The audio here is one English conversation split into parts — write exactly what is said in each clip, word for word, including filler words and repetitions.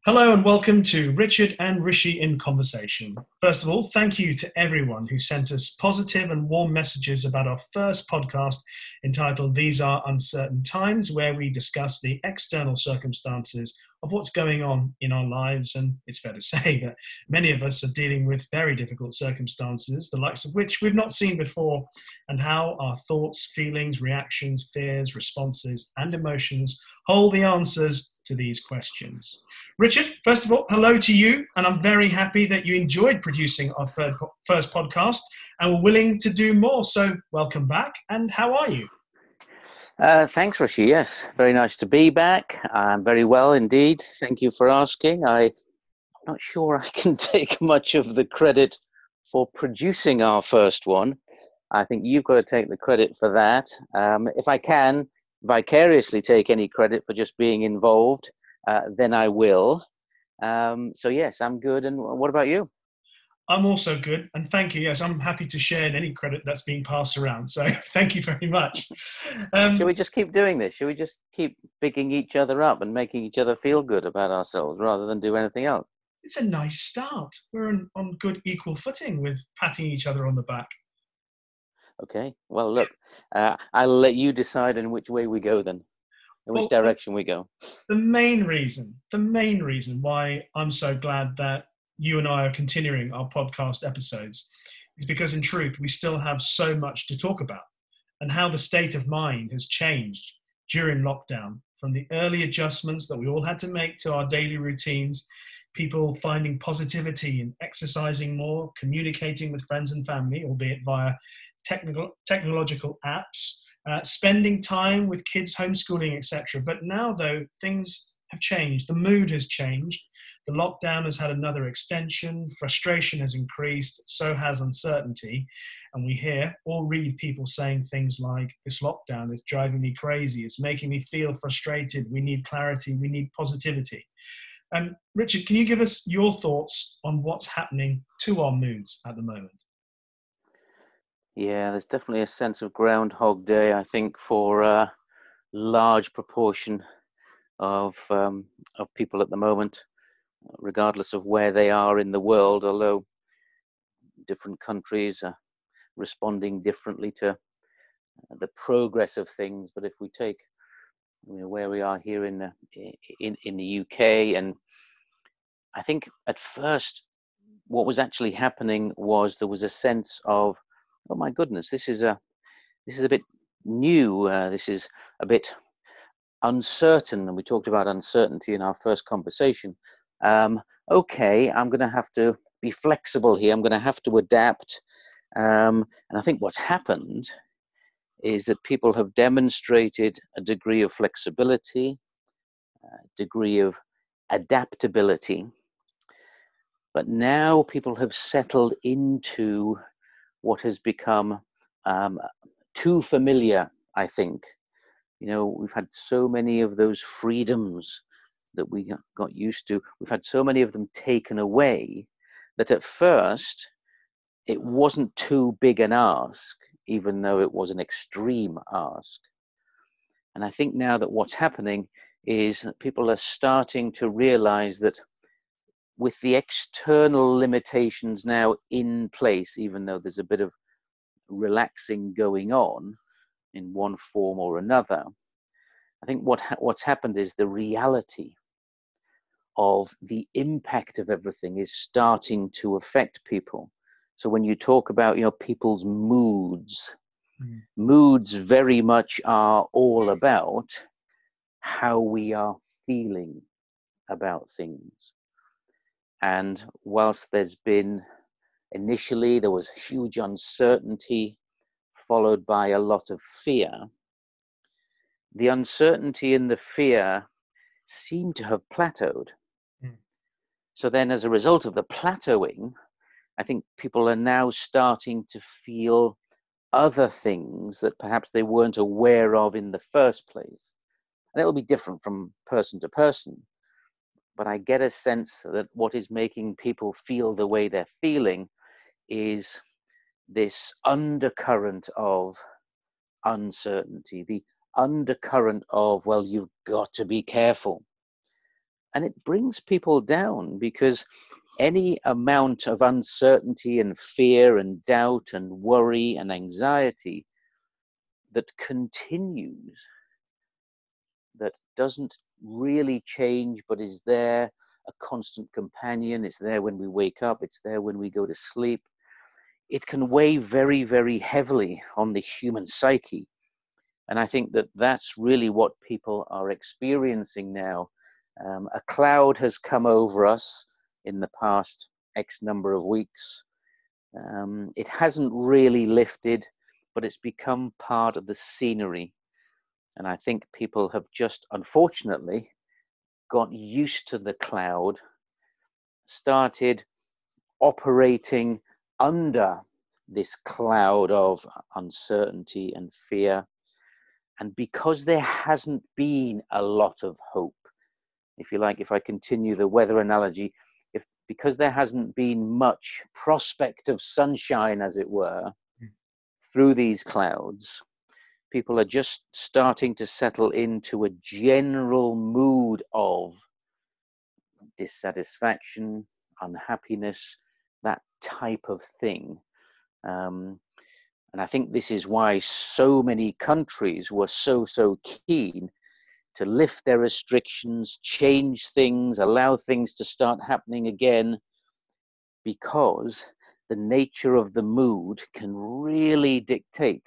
Hello and welcome to Richard and Rishi in Conversation. First of all, thank you to everyone who sent us positive and warm messages about our first podcast entitled These Are Uncertain Times, where we discuss the external circumstances of what's going on in our lives. And it's fair to say that many of us are dealing with very difficult circumstances, the likes of which we've not seen before, and how our thoughts, feelings, reactions, fears, responses, and emotions hold the answers to these questions. Richard, first of all, hello to you, and I'm very happy that you enjoyed producing our third po- first podcast and were willing to do more. So welcome back, and how are you? Uh, thanks, Rishi. Yes, very nice to be back. I'm very well indeed. Thank you for asking. I'm not sure I can take much of the credit for producing our first one. I think you've got to take the credit for that. Um, if I can vicariously take any credit for just being involved, uh, then I will. Um, so yes, I'm good. And what about you? I'm also good, and thank you. Yes, I'm happy to share in any credit that's being passed around. So thank you very much. Should Um, we just keep doing this? Should we just keep bigging each other up and making each other feel good about ourselves rather than do anything else? it's a nice start. We're on, on good equal footing with patting each other on the back. Okay. Well, look, uh, I'll let you decide in which way we go then, in which Well, uh, direction we go. the main reason, the main reason why I'm so glad that you and I are continuing our podcast episodes is because in truth, we still have so much to talk about and how the state of mind has changed during lockdown from the early adjustments that we all had to make to our daily routines, people finding positivity and exercising more, communicating with friends and family, albeit via technical, technological apps, uh, spending time with kids, homeschooling, et cetera. But now, though, things have changed. The mood has changed. The lockdown has had another extension. Frustration has increased. So has uncertainty. And we hear or read people saying things like, this lockdown is driving me crazy. It's making me feel frustrated. We need clarity. We need positivity. Um, Richard, can you give us your thoughts on what's happening to our moods at the moment? Yeah, there's definitely a sense of Groundhog Day, I think, for a large proportion of um, of people at the moment, regardless of where they are in the world. Although different countries are responding differently to the progress of things. But if we take, you know, where we are here in the in in the U K, and I think at first what was actually happening was there was a sense of, oh my goodness, this is a this is a bit new. Uh, this is a bit uncertain, and we talked about uncertainty in our first conversation. Um, okay, I'm going to have to be flexible here. I'm going to have to adapt. Um, and I think what's happened is that people have demonstrated a degree of flexibility, a degree of adaptability. But now people have settled into what has become um, too familiar, I think. You know, we've had so many of those freedoms that we got used to. We've had so many of them taken away that at first it wasn't too big an ask, even though it was an extreme ask. And I think now that what's happening is that people are starting to realize that with the external limitations now in place, even though there's a bit of relaxing going on in one form or another, I think what ha- what's happened is the reality of the impact of everything is starting to affect people. So when you talk about, you know, people's moods, Mm. moods very much are all about how we are feeling about things. And whilst there's been initially there was huge uncertainty followed by a lot of fear, the uncertainty and the fear seem to have plateaued. Mm. So then as a result of the plateauing, I think people are now starting to feel other things that perhaps they weren't aware of in the first place. And it will be different from person to person. But I get a sense that what is making people feel the way they're feeling is this undercurrent of uncertainty, the undercurrent of, well, you've got to be careful. And it brings people down, because any amount of uncertainty and fear and doubt and worry and anxiety that continues, that doesn't really change, but is there, a constant companion. It's there when we wake up. It's there when we go to sleep. It can weigh very, very heavily on the human psyche. And I think that that's really what people are experiencing now. Um, a cloud has come over us in the past X number of weeks. Um, it hasn't really lifted, but it's become part of the scenery. And I think people have just, unfortunately, got used to the cloud, started operating under this cloud of uncertainty and fear. And because there hasn't been a lot of hope, if you like, if I continue the weather analogy, if because there hasn't been much prospect of sunshine, as it were, mm. through these clouds, people are just starting to settle into a general mood of dissatisfaction, unhappiness, that type of thing. Um, and I think this is why so many countries were so, so keen to lift their restrictions, change things, allow things to start happening again, because the nature of the mood can really dictate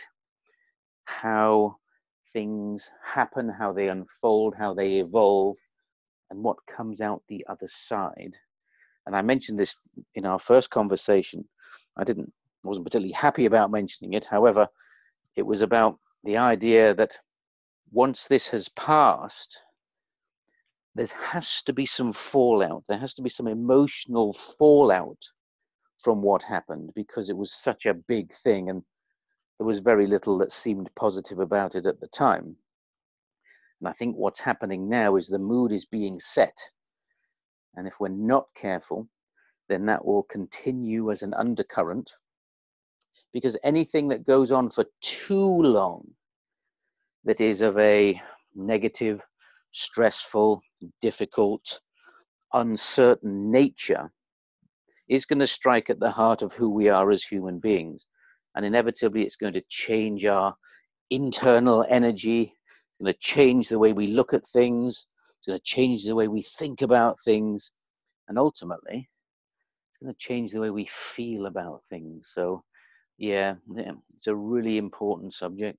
how things happen, how they unfold, how they evolve, and what comes out the other side. And I mentioned this in our first conversation. I didn't, wasn't particularly happy about mentioning it. However, it was about the idea that once this has passed, there has to be some fallout. There has to be some emotional fallout from what happened, because it was such a big thing and there was very little that seemed positive about it at the time. And I think what's happening now is the mood is being set. And if we're not careful, then that will continue as an undercurrent, because anything that goes on for too long that is of a negative, stressful, difficult, uncertain nature is going to strike at the heart of who we are as human beings. And inevitably, it's going to change our internal energy. It's going to change the way we look at things. It's going to change the way we think about things. And ultimately, it's going to change the way we feel about things. So, yeah, it's a really important subject.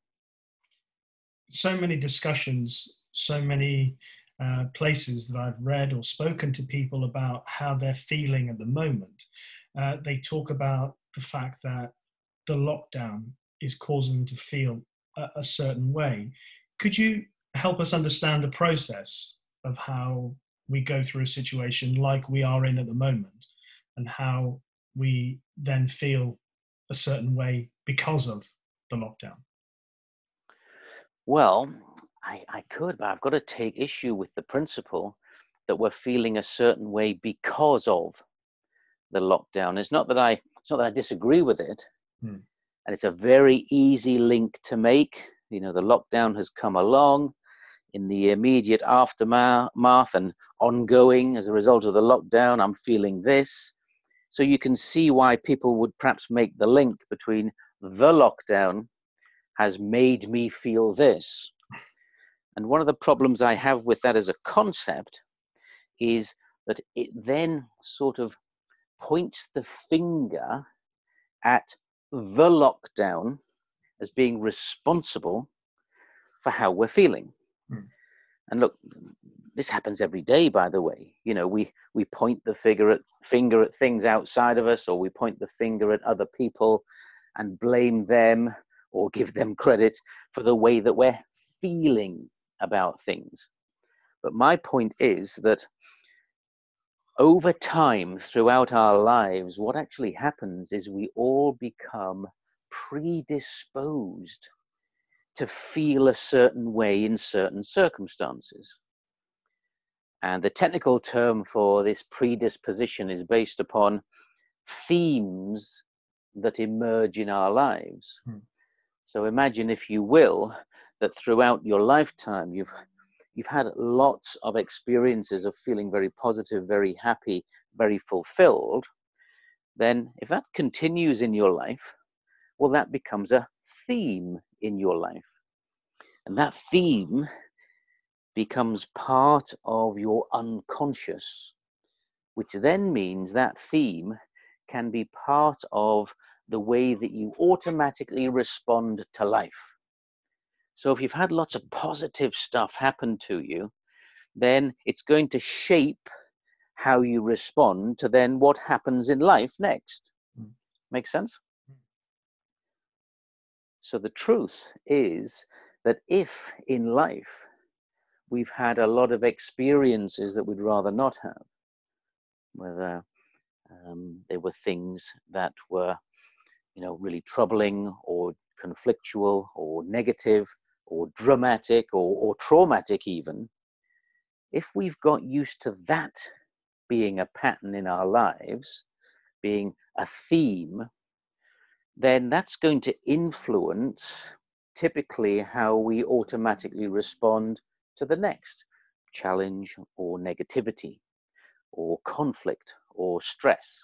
So many discussions, so many uh, places that I've read or spoken to people about how they're feeling at the moment. Uh, they talk about the fact that the lockdown is causing them to feel a, a certain way. Could you help us understand the process of how we go through a situation like we are in at the moment, and how we then feel a certain way because of the lockdown? Well, I, I could, but I've got to take issue with the principle that we're feeling a certain way because of the lockdown. It's not that I, it's not that I disagree with it, hmm. and it's a very easy link to make. You know, the lockdown has come along in the immediate aftermath and ongoing as a result of the lockdown. I'm feeling this. So you can see why people would perhaps make the link between the lockdown has made me feel this. And one of the problems I have with that as a concept is that it then sort of points the finger at the lockdown as being responsible for how we're feeling. Hmm. And look, this happens every day, by the way. You know, we, we point the finger at, finger at things outside of us, or we point the finger at other people and blame them or give them credit for the way that we're feeling about things. But my point is that over time, throughout our lives, what actually happens is we all become predisposed to feel a certain way in certain circumstances. And the technical term for this predisposition is based upon themes that emerge in our lives. Hmm. So imagine, if you will, that throughout your lifetime, you've you've had lots of experiences of feeling very positive, very happy, very fulfilled, then if that continues in your life, well, that becomes a theme in your life. And that theme becomes part of your unconscious, which then means that theme can be part of the way that you automatically respond to life. So if you've had lots of positive stuff happen to you, then it's going to shape how you respond to then what happens in life next. Mm. Make sense? Mm. So the truth is that if in life we've had a lot of experiences that we'd rather not have, whether um, they were things that were, you know, really troubling or conflictual or negative or dramatic or, or traumatic even, if we've got used to that being a pattern in our lives, being a theme, then that's going to influence typically how we automatically respond to the next challenge or negativity or conflict or stress.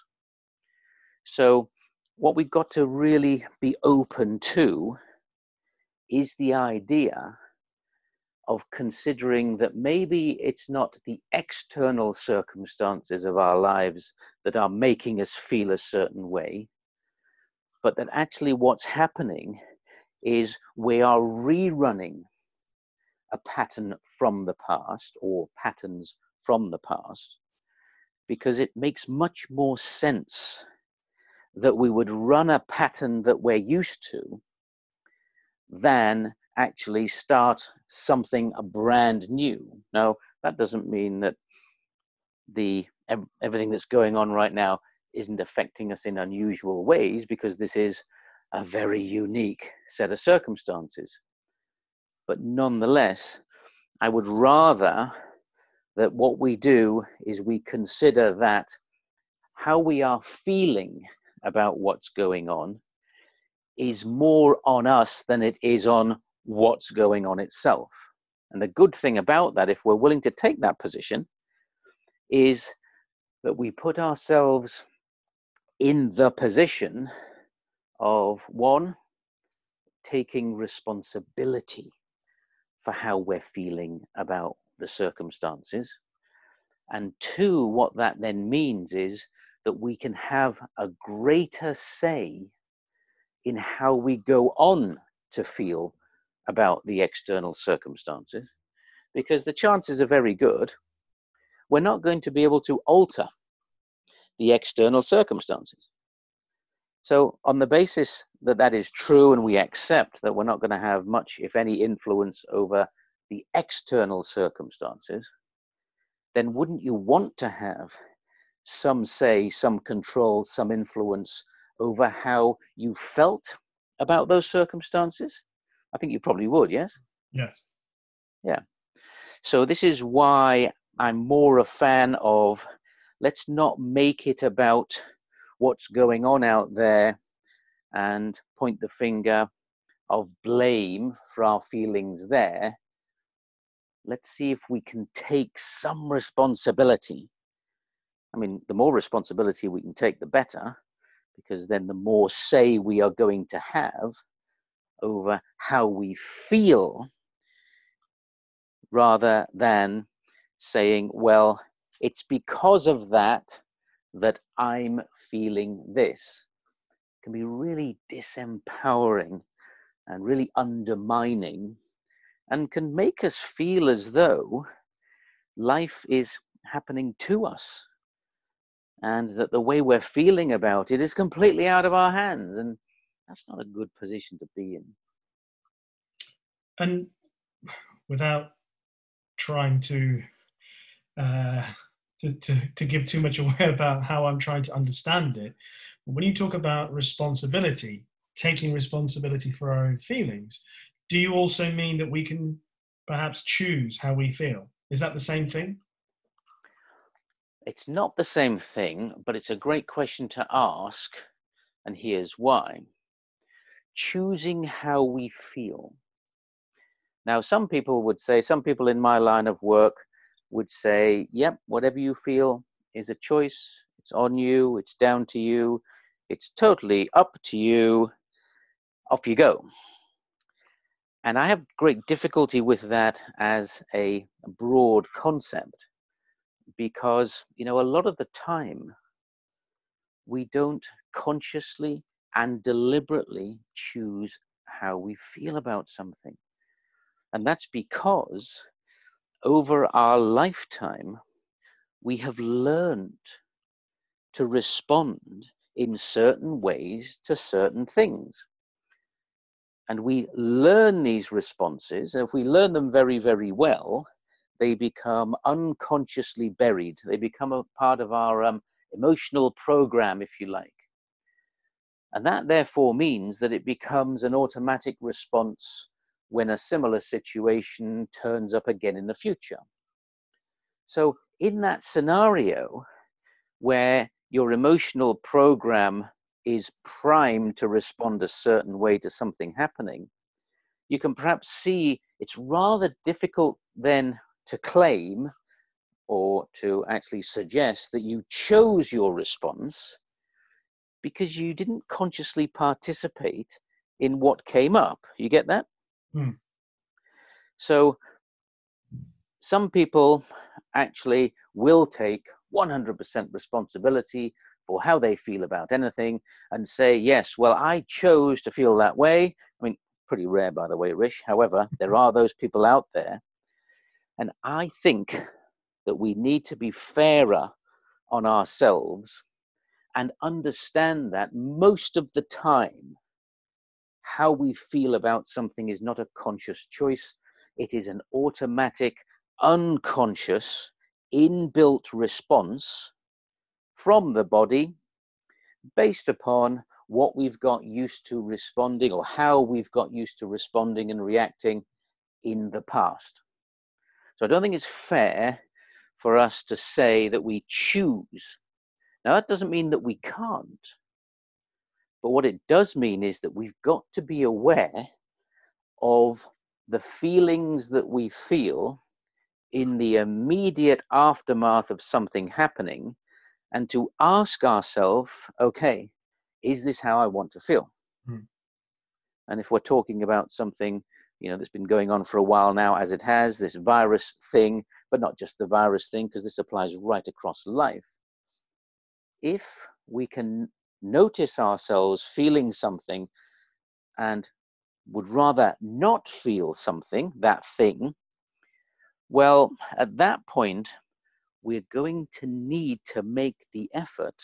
So what we've got to really be open to is the idea of considering that maybe it's not the external circumstances of our lives that are making us feel a certain way, but that actually what's happening is we are rerunning a pattern from the past or patterns from the past, because it makes much more sense that we would run a pattern that we're used to than actually start something brand new. Now, that doesn't mean that the everything that's going on right now isn't affecting us in unusual ways, because this is a very unique set of circumstances. But nonetheless, I would rather that what we do is we consider that how we are feeling about what's going on is more on us than it is on what's going on itself. And the good thing about that, if we're willing to take that position, is that we put ourselves in the position of, one, taking responsibility for how we're feeling about the circumstances, and two, what that then means is that we can have a greater say in how we go on to feel about the external circumstances, because the chances are very good we're not going to be able to alter the external circumstances. So on the basis that that is true, and we accept that we're not going to have much, if any, influence over the external circumstances, then wouldn't you want to have some say, some control, some influence over how you felt about those circumstances? I think you probably would, yes? Yes. Yeah. So this is why I'm more a fan of, let's not make it about what's going on out there and point the finger of blame for our feelings there. Let's see if we can take some responsibility. I mean, the more responsibility we can take, the better, because then the more say we are going to have over how we feel, rather than saying, well, it's because of that that I'm feeling this. It can be really disempowering and really undermining, and can make us feel as though life is happening to us and that the way we're feeling about it is completely out of our hands, and that's not a good position to be in. And without trying to uh, to, to to give too much away about how I'm trying to understand it, when you talk about responsibility, taking responsibility for our own feelings, do you also mean that we can perhaps choose how we feel? Is that the same thing? It's not the same thing, but it's a great question to ask, and here's why. Choosing how we feel. Now, some people would say, some people in my line of work would say, yep, whatever you feel is a choice. It's on you. It's down to you. It's totally up to you. Off you go. And I have great difficulty with that as a broad concept because, you know, a lot of the time we don't consciously and deliberately choose how we feel about something. And that's because over our lifetime, we have learned to respond in certain ways to certain things. And we learn these responses, and if we learn them very, very well, they become unconsciously buried. They become a part of our um, emotional program, if you like. And that therefore means that it becomes an automatic response when a similar situation turns up again in the future. So in that scenario where your emotional program is primed to respond a certain way to something happening, you can perhaps see it's rather difficult then to claim or to actually suggest that you chose your response because you didn't consciously participate in what came up. You get that? Hmm. So some people actually will take one hundred percent responsibility for how they feel about anything and say, yes, well, I chose to feel that way. I mean, pretty rare, by the way, Rish. However, there are those people out there. And I think that we need to be fairer on ourselves and understand that most of the time, how we feel about something is not a conscious choice. It is an automatic, unconscious, inbuilt response from the body based upon what we've got used to responding or how we've got used to responding and reacting in the past. So I don't think it's fair for us to say that we choose. Now, that doesn't mean that we can't. But what it does mean is that we've got to be aware of the feelings that we feel in the immediate aftermath of something happening and to ask ourselves, okay, is this how I want to feel? Hmm. And if we're talking about something, you know, that's been going on for a while now, as it has, this virus thing, but not just the virus thing, because this applies right across life. If we can notice ourselves feeling something and would rather not feel something, that thing, well, at that point, we're going to need to make the effort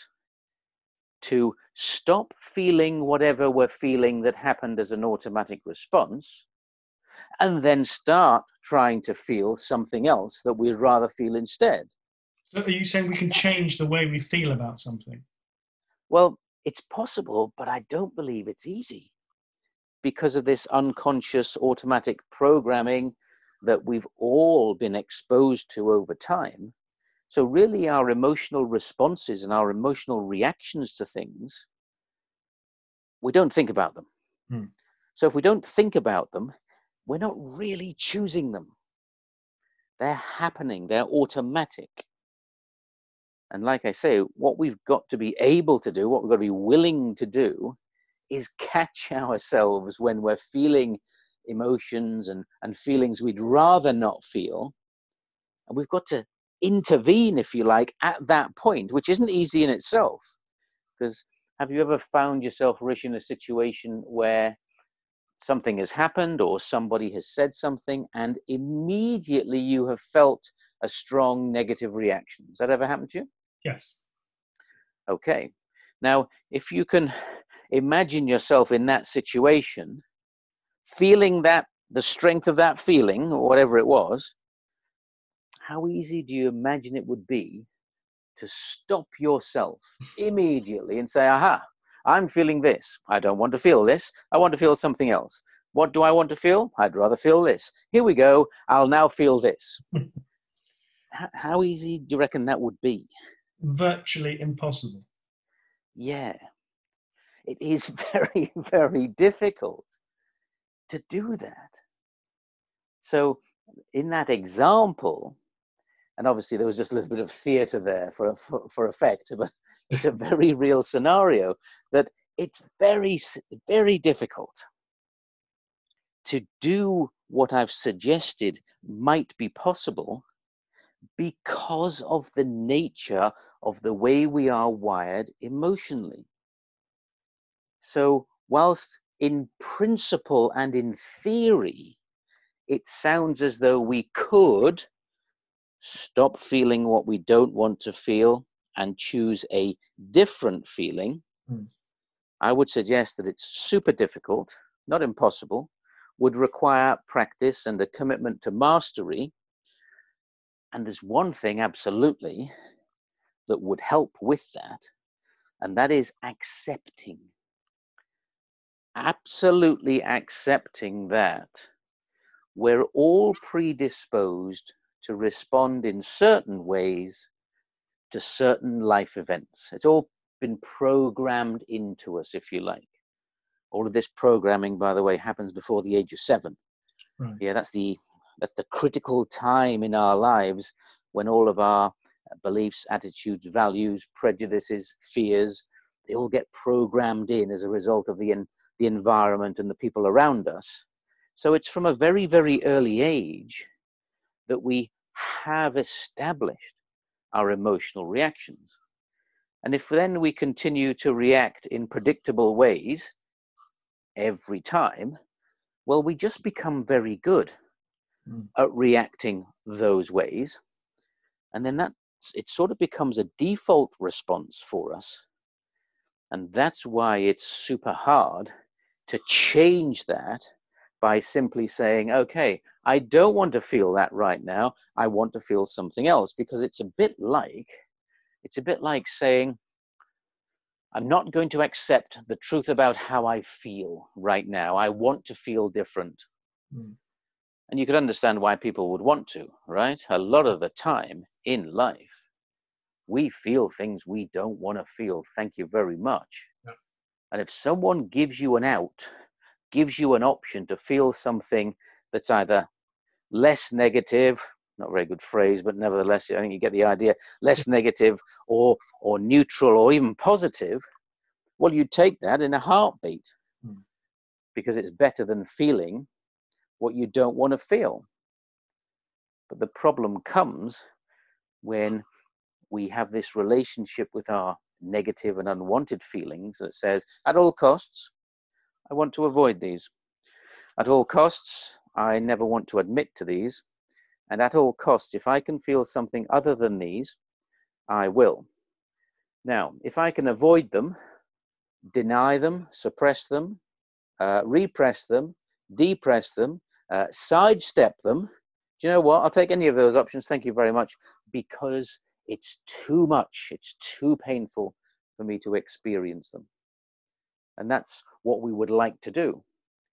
to stop feeling whatever we're feeling that happened as an automatic response, and then start trying to feel something else that we'd rather feel instead. So are you saying we can change the way we feel about something? Well, it's possible, but I don't believe it's easy because of this unconscious automatic programming that we've all been exposed to over time. So really our emotional responses and our emotional reactions to things, we don't think about them. Hmm. So if we don't think about them, we're not really choosing them. They're happening, they're automatic. And like I say, what we've got to be able to do, what we've got to be willing to do, is catch ourselves when we're feeling emotions and, and feelings we'd rather not feel. And we've got to intervene, if you like, at that point, which isn't easy in itself. Because have you ever found yourself, Rish, in a situation where something has happened or somebody has said something and immediately you have felt a strong negative reaction? Has that ever happened to you? Yes. Okay. Now, if you can imagine yourself in that situation, feeling that, the strength of that feeling, or whatever it was, how easy do you imagine it would be to stop yourself immediately and say, aha, I'm feeling this. I don't want to feel this. I want to feel something else. What do I want to feel? I'd rather feel this. Here we go. I'll now feel this. How easy do you reckon that would be? Virtually impossible. Yeah. It is very, very difficult to do that. So in that example, and obviously there was just a little bit of theatre there for, for, for effect, but it's a very real scenario that it's very, very difficult to do what I've suggested might be possible because of the nature of the way we are wired emotionally. So whilst in principle and in theory, it sounds as though we could stop feeling what we don't want to feel and choose a different feeling, mm. I would suggest that it's super difficult, not impossible, would require practice and a commitment to mastery. And there's one thing absolutely that would help with that, and that is accepting. Absolutely accepting that we're all predisposed to respond in certain ways to certain life events. It's all been programmed into us, if you like. All of this programming, by the way, happens before the age of seven. Right. Yeah, that's the that's the critical time in our lives when all of our beliefs, attitudes, values, prejudices, fears, they all get programmed in as a result of the, the environment and the people around us. So it's from a very, very early age that we have established our emotional reactions. And if then we continue to react in predictable ways every time, well, we just become very good mm. at reacting those ways. And then that it sort of becomes a default response for us. And that's why it's super hard to change that by simply saying, okay, I don't want to feel that right now. I want to feel something else, because it's a bit like, it's a bit like saying, I'm not going to accept the truth about how I feel right now. I want to feel different. Mm. And you could understand why people would want to, right? A lot of the time in life, we feel things we don't want to feel. Thank you very much. Yeah. And if someone gives you an out, gives you an option to feel something that's either less negative, not a very good phrase, but nevertheless, I think you get the idea, less negative or, or neutral or even positive, well, you take that in a heartbeat hmm. because it's better than feeling what you don't want to feel. But the problem comes when we have this relationship with our negative and unwanted feelings that says, at all costs, I want to avoid these. At all costs, I never want to admit to these. And at all costs, if I can feel something other than these, I will. Now, if I can avoid them, deny them, suppress them, uh, repress them, depress them, uh, sidestep them, do you know what? I'll take any of those options. Thank you very much. Because it's too much. It's too painful for me to experience them. And that's what we would like to do.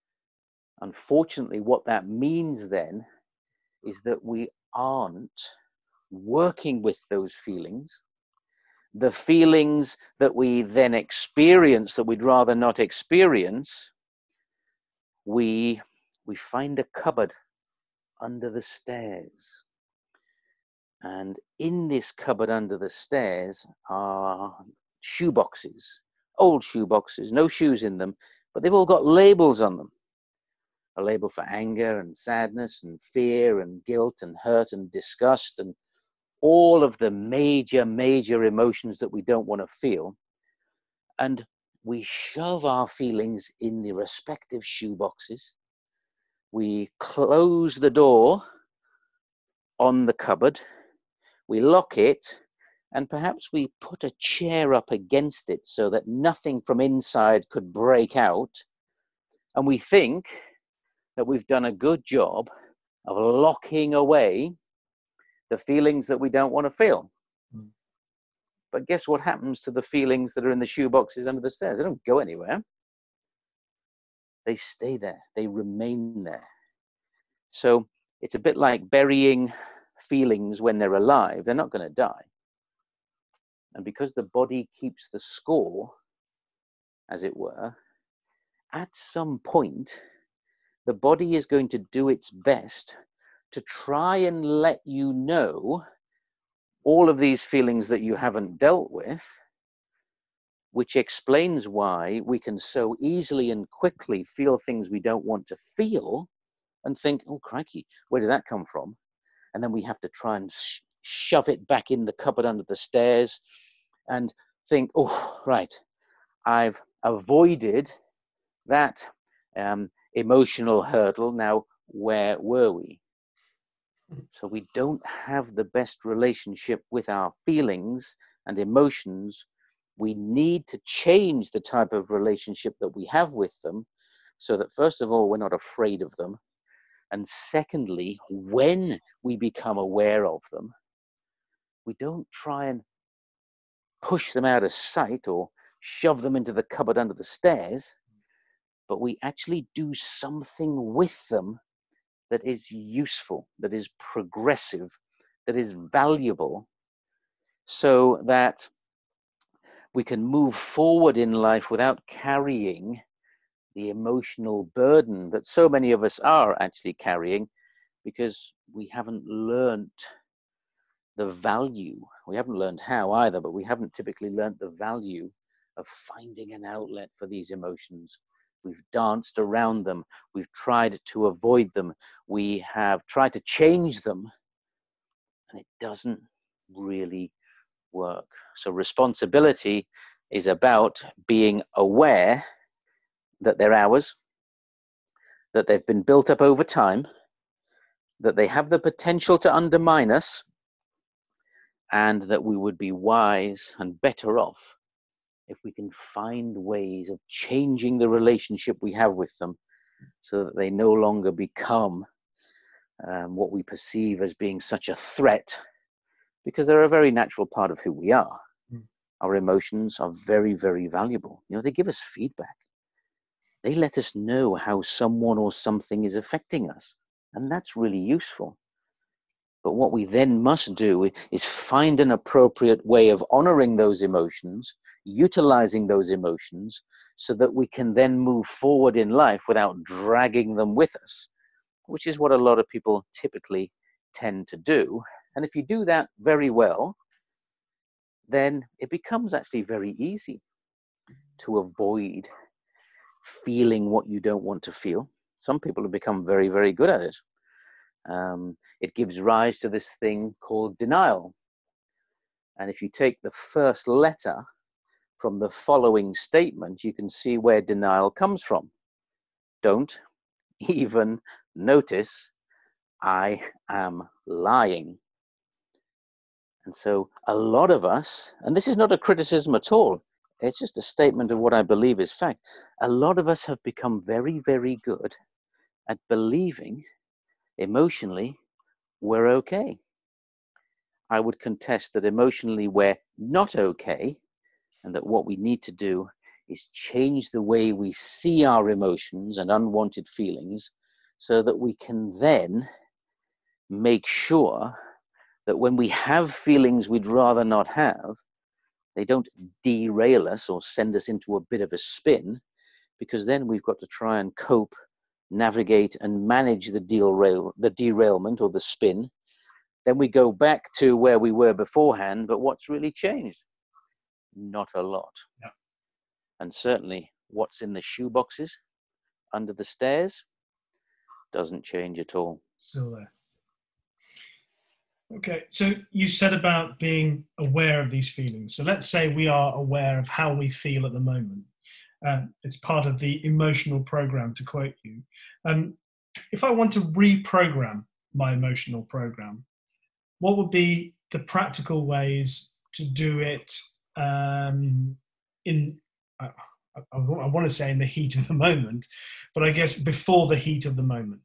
Unfortunately, what that means then is that we aren't working with those feelings. The feelings that we then experience that we'd rather not experience, we, we find a cupboard under the stairs. And in this cupboard under the stairs are shoe boxes, old shoe boxes, no shoes in them, but they've all got labels on them. A label for anger and sadness and fear and guilt and hurt and disgust and all of the major, major emotions that we don't want to feel. And we shove our feelings in the respective shoe boxes. We close the door on the cupboard. We lock it, and perhaps we put a chair up against it so that nothing from inside could break out. And we think that we've done a good job of locking away the feelings that we don't want to feel. Mm. But guess what happens to the feelings that are in the shoe boxes under the stairs? They don't go anywhere. They stay there. They remain there. So it's a bit like burying feelings when they're alive. They're not going to die. And because the body keeps the score, as it were, at some point, the body is going to do its best to try and let you know all of these feelings that you haven't dealt with, which explains why we can so easily and quickly feel things we don't want to feel and think, oh, crikey, where did that come from? And then we have to try and sh- shove it back in the cupboard under the stairs and think, oh, right, I've avoided that um, emotional hurdle. Now, where were we? So we don't have the best relationship with our feelings and emotions. We need to change the type of relationship that we have with them so that, first of all, we're not afraid of them. And secondly, when we become aware of them, we don't try and push them out of sight or shove them into the cupboard under the stairs, but we actually do something with them that is useful, that is progressive, that is valuable, so that we can move forward in life without carrying the emotional burden that so many of us are actually carrying, because we haven't learnt the value. We haven't learned how either, but we haven't typically learnt the value of finding an outlet for these emotions. We've danced around them. We've tried to avoid them. We have tried to change them, and it doesn't really work. So responsibility is about being aware that they're ours, that they've been built up over time, that they have the potential to undermine us, and that we would be wise and better off if we can find ways of changing the relationship we have with them so that they no longer become um, what we perceive as being such a threat, because they're a very natural part of who we are. Mm. Our emotions are very, very valuable. You know, they give us feedback. They let us know how someone or something is affecting us, and that's really useful. But what we then must do is find an appropriate way of honoring those emotions, utilizing those emotions, so that we can then move forward in life without dragging them with us, which is what a lot of people typically tend to do. And if you do that very well, then it becomes actually very easy to avoid feeling what you don't want to feel. Some people have become very, very good at it. Um, it gives rise to this thing called denial. And if you take the first letter from the following statement, you can see where denial comes from. Don't even notice I am lying. And so a lot of us, and this is not a criticism at all, it's just a statement of what I believe is fact. A lot of us have become very, very good at believing emotionally we're okay. I would contest that emotionally we're not okay, and that what we need to do is change the way we see our emotions and unwanted feelings so that we can then make sure that when we have feelings we'd rather not have, they don't derail us or send us into a bit of a spin, because then we've got to try and cope, navigate and manage the derail, the derailment or the spin. Then we go back to where we were beforehand, but what's really changed? Not a lot. Yeah. And certainly what's in the shoe boxes under the stairs doesn't change at all. Still there. Okay, so you said about being aware of these feelings. So let's say we are aware of how we feel at the moment. Uh, it's part of the emotional program, to quote you. Um, if I want to reprogram my emotional program, what would be the practical ways to do it um, in, I, I, I want to say in the heat of the moment, but I guess before the heat of the moment?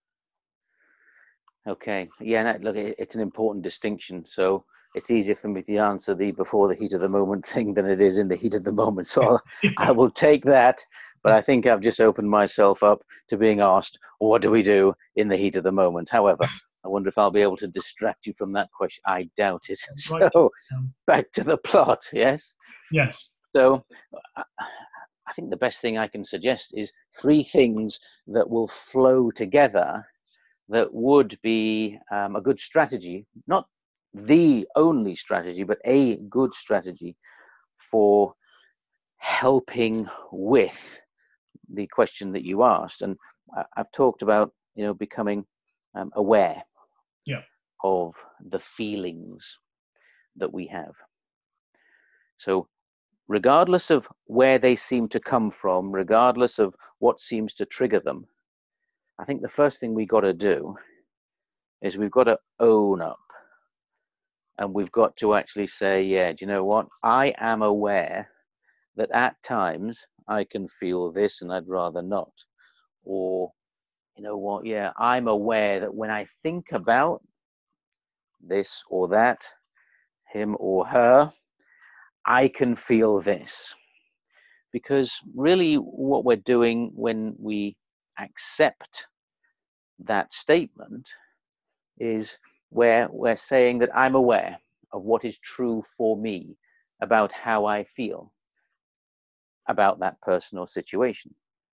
Okay, yeah, no, look, it's an important distinction. So it's easier for me to answer the before the heat of the moment thing than it is in the heat of the moment. So I'll, I will take that, but I think I've just opened myself up to being asked, what do we do in the heat of the moment? However, I wonder if I'll be able to distract you from that question. I doubt it. Right. So back to the plot, yes? Yes. So I think the best thing I can suggest is three things that will flow together that would be um, a good strategy, not the only strategy, but a good strategy for helping with the question that you asked. And I've talked about, you know, becoming um, aware yeah. of the feelings that we have. So regardless of where they seem to come from, regardless of what seems to trigger them, I think the first thing we got to do is we've got to own up, and we've got to actually say, yeah, do you know what? I am aware that at times I can feel this and I'd rather not. Or, you know what? Yeah, I'm aware that when I think about this or that, him or her, I can feel this. Because really what we're doing when we accept that statement is where we're saying that I'm aware of what is true for me about how I feel about that person or situation.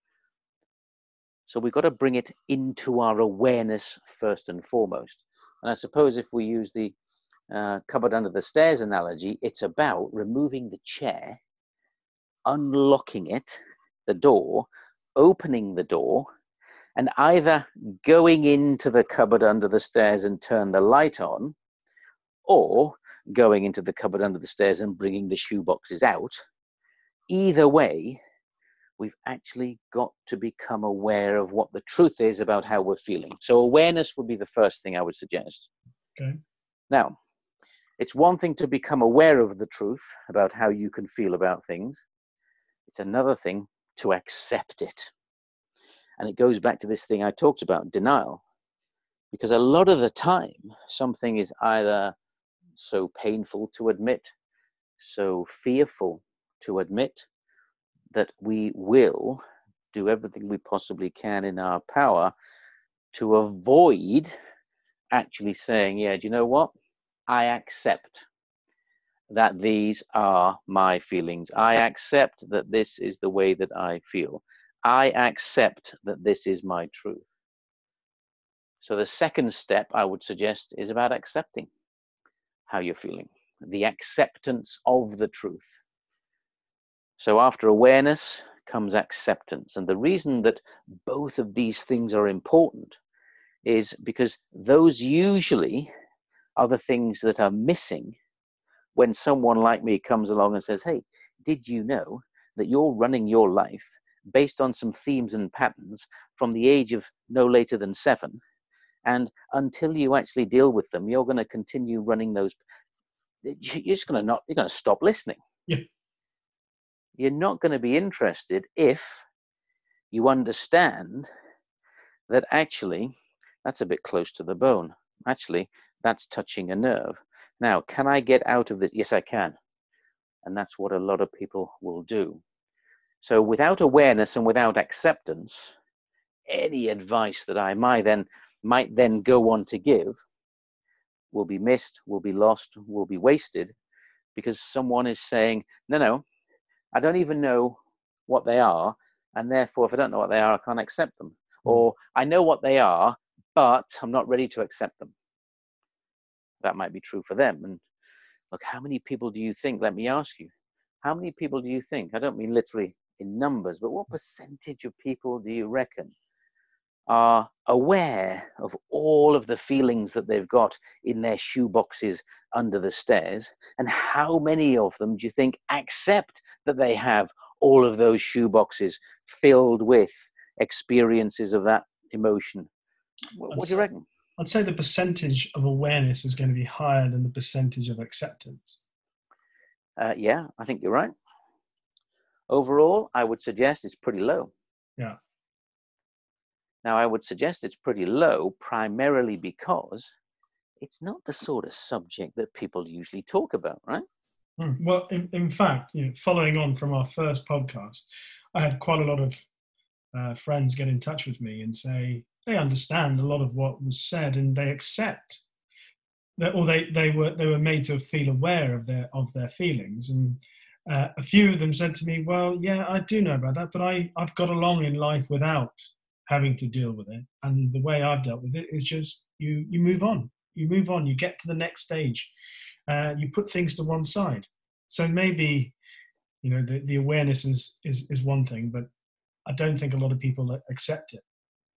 So we've got to bring it into our awareness first and foremost. And I suppose if we use the uh, cupboard under the stairs analogy, it's about removing the chair, unlocking it, the door, opening the door, and either going into the cupboard under the stairs and turn the light on, or going into the cupboard under the stairs and bringing the shoe boxes out. Either way, we've actually got to become aware of what the truth is about how we're feeling. So awareness would be the first thing I would suggest. Okay. Now, it's one thing to become aware of the truth about how you can feel about things. It's another thing to accept it. And it goes back to this thing I talked about, denial. Because a lot of the time, something is either so painful to admit, so fearful to admit, that we will do everything we possibly can in our power to avoid actually saying, yeah, do you know what? I accept that these are my feelings. I accept that this is the way that I feel. I accept that this is my truth. So the second step I would suggest is about accepting how you're feeling, the acceptance of the truth. So after awareness comes acceptance. And the reason that both of these things are important is because those usually are the things that are missing when someone like me comes along and says, hey, did you know that you're running your life based on some themes and patterns from the age of no later than seven? And until you actually deal with them, you're going to continue running those. You're just going to not, you're going to stop listening. Yeah. You're not going to be interested if you understand that actually that's a bit close to the bone. Actually, that's touching a nerve. Now, can I get out of this? Yes, I can. And that's what a lot of people will do. So without awareness and without acceptance, any advice that I might then might then go on to give will be missed, will be lost, will be wasted, because someone is saying, no, no, I don't even know what they are, and therefore if I don't know what they are, I can't accept them. Mm. Or I know what they are, but I'm not ready to accept them. That might be true for them. And look, how many people do you think, let me ask you, how many people do you think, I don't mean literally in numbers, but what percentage of people do you reckon are aware of all of the feelings that they've got in their shoe boxes under the stairs? And how many of them do you think accept that they have all of those shoe boxes filled with experiences of that emotion? What, what do you reckon? I'd say the percentage of awareness is going to be higher than the percentage of acceptance. Uh, yeah, I think you're right. Overall, I would suggest it's pretty low. Yeah. Now, I would suggest it's pretty low primarily because it's not the sort of subject that people usually talk about, right? Mm. Well, in, in fact, you know, following on from our first podcast, I had quite a lot of uh, friends get in touch with me and say they understand a lot of what was said and they accept that, or they, they were they were made to feel aware of their of their feelings. And Uh, a few of them said to me, well, yeah, I do know about that, but I, I've got along in life without having to deal with it. And the way I've dealt with it is just you, you move on. You move on, you get to the next stage. Uh, you put things to one side. So maybe, you know, the, the awareness is, is, is one thing, but I don't think a lot of people accept it.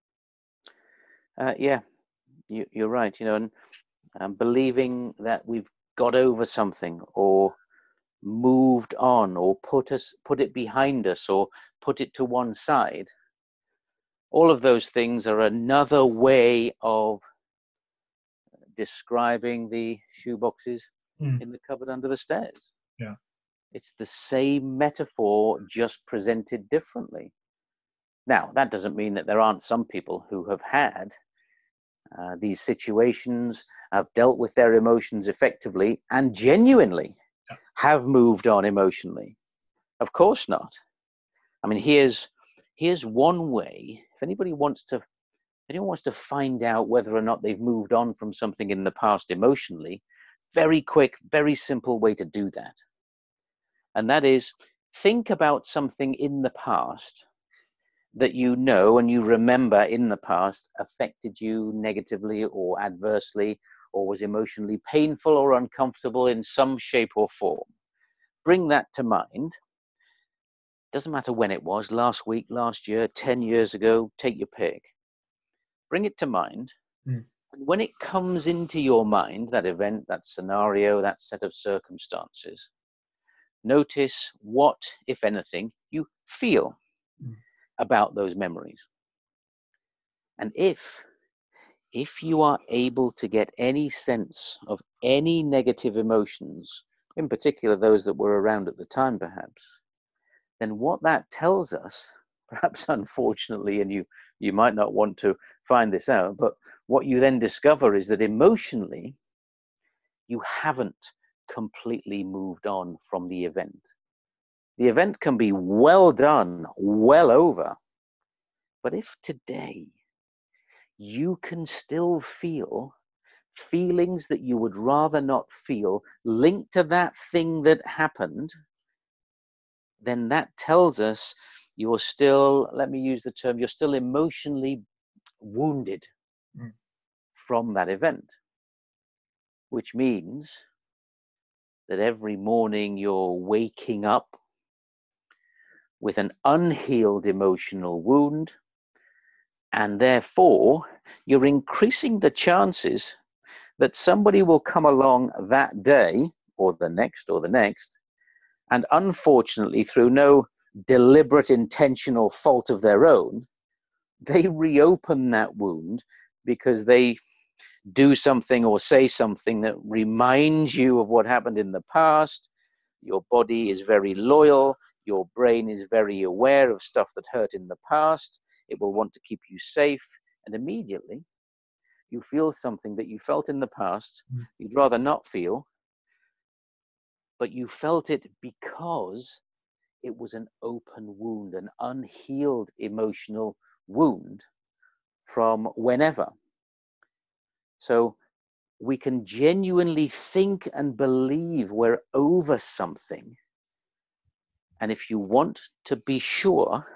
Uh, yeah, you, you're right. You know, and um, believing that we've got over something or moved on or put us put it behind us or put it to one side, all of those things are another way of describing the shoeboxes Mm. in the cupboard under the stairs. Yeah. It's the same metaphor, just presented differently. Now, that doesn't mean that there aren't some people who have had uh, these situations, have dealt with their emotions effectively and genuinely Yeah. have moved on emotionally. Of course not. I mean, here's here's one way. If anybody wants to, if anyone wants to find out whether or not they've moved on from something in the past emotionally, very quick, very simple way to do that. And that is, think about something in the past that you know and you remember in the past affected you negatively or adversely, or was emotionally painful or uncomfortable in some shape or form. Bring that to mind. Doesn't matter when it was, last week, last year, ten years ago, take your pick. Bring it to mind. Mm. And when it comes into your mind, that event, that scenario, that set of circumstances, notice what, if anything, you feel Mm. about those memories. And if, if you are able to get any sense of any negative emotions, in particular those that were around at the time perhaps, then what that tells us, perhaps unfortunately, and you, you might not want to find this out, but what you then discover is that emotionally, you haven't completely moved on from the event. The event can be well done, well over, but if today you can still feel feelings that you would rather not feel linked to that thing that happened, then that tells us you're still, let me use the term, you're still emotionally wounded Mm. from that event, which means that every morning you're waking up with an unhealed emotional wound, and therefore you're increasing the chances that somebody will come along that day or the next or the next, and unfortunately, through no deliberate intention or fault of their own, they reopen that wound because they do something or say something that reminds you of what happened in the past. Your body is very loyal. Your brain is very aware of stuff that hurt in the past. It will want to keep you safe. And immediately, you feel something that you felt in the past, Mm. you'd rather not feel, but you felt it because it was an open wound, an unhealed emotional wound from whenever. So we can genuinely think and believe we're over something. And if you want to be sure,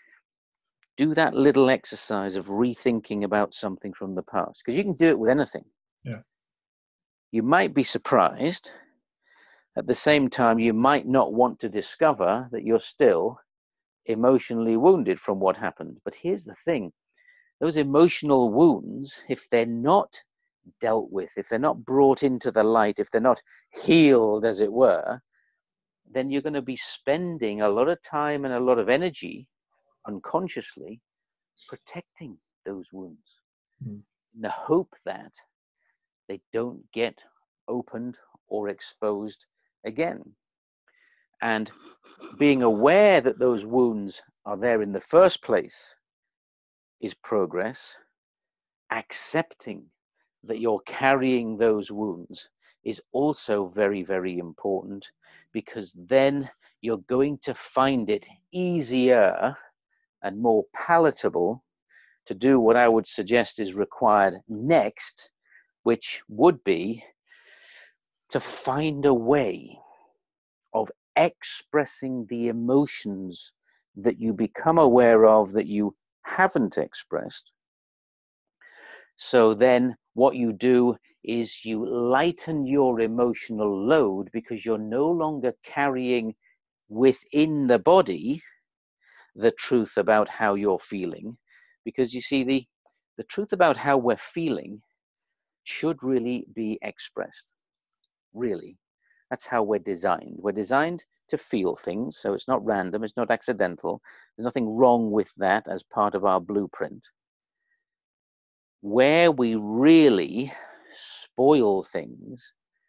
do that little exercise of rethinking about something from the past, because you can do it with anything. Yeah. You might be surprised. At the same time, you might not want to discover that you're still emotionally wounded from what happened. But here's the thing. Those emotional wounds, if they're not dealt with, if they're not brought into the light, if they're not healed, as it were, then you're going to be spending a lot of time and a lot of energy unconsciously protecting those wounds Mm. in the hope that they don't get opened or exposed again. And being aware that those wounds are there in the first place is progress. Accepting that you're carrying those wounds is also very, very important, because then you're going to find it easier and more palatable to do what I would suggest is required next, which would be to find a way of expressing the emotions that you become aware of that you haven't expressed. So then what you do is you lighten your emotional load, because you're no longer carrying within the body the truth about how you're feeling. Because you see, the, the truth about how we're feeling should really be expressed. Really. That's how we're designed. We're designed to feel things, so it's not random, it's not accidental. There's nothing wrong with that as part of our blueprint. Where we really spoil things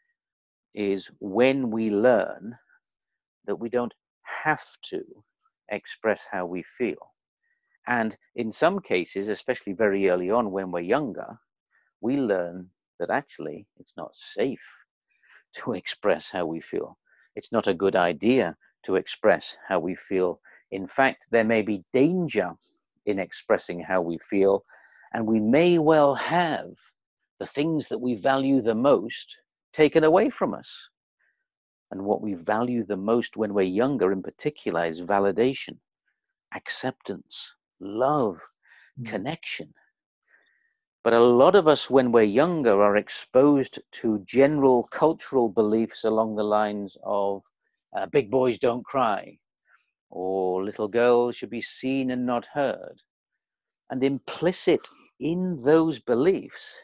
is when we learn that we don't have to express how we feel. And in some cases, especially very early on when we're younger, we learn that actually it's not safe to express how we feel. It's not a good idea to express how we feel. In fact, there may be danger in expressing how we feel, and we may well have the things that we value the most taken away from us. And what we value the most when we're younger in particular is validation, acceptance, love, mm. connection. But a lot of us, when we're younger, are exposed to general cultural beliefs along the lines of uh, big boys don't cry, or little girls should be seen and not heard. And implicit in those beliefs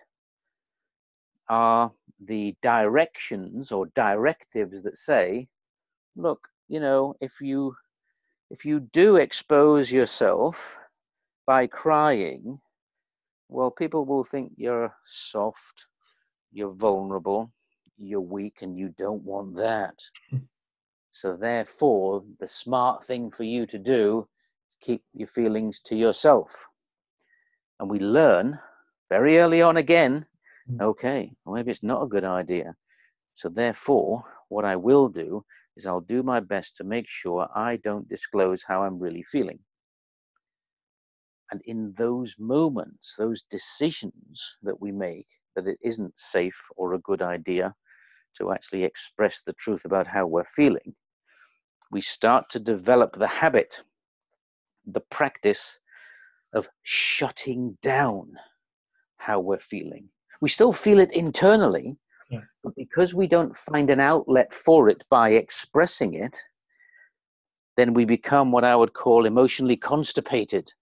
are the directions or directives that say, look, you know, if you if you do expose yourself by crying, well, people will think you're soft, you're vulnerable, you're weak, and you don't want that. So therefore, the smart thing for you to do is keep your feelings to yourself. And we learn very early on again, okay, well, maybe it's not a good idea. So therefore, what I will do is I'll do my best to make sure I don't disclose how I'm really feeling. And in those moments, those decisions that we make, that it isn't safe or a good idea to actually express the truth about how we're feeling, we start to develop the habit, the practice of shutting down how we're feeling. We still feel it internally, yeah. But because we don't find an outlet for it by expressing it, then we become what I would call emotionally constipated.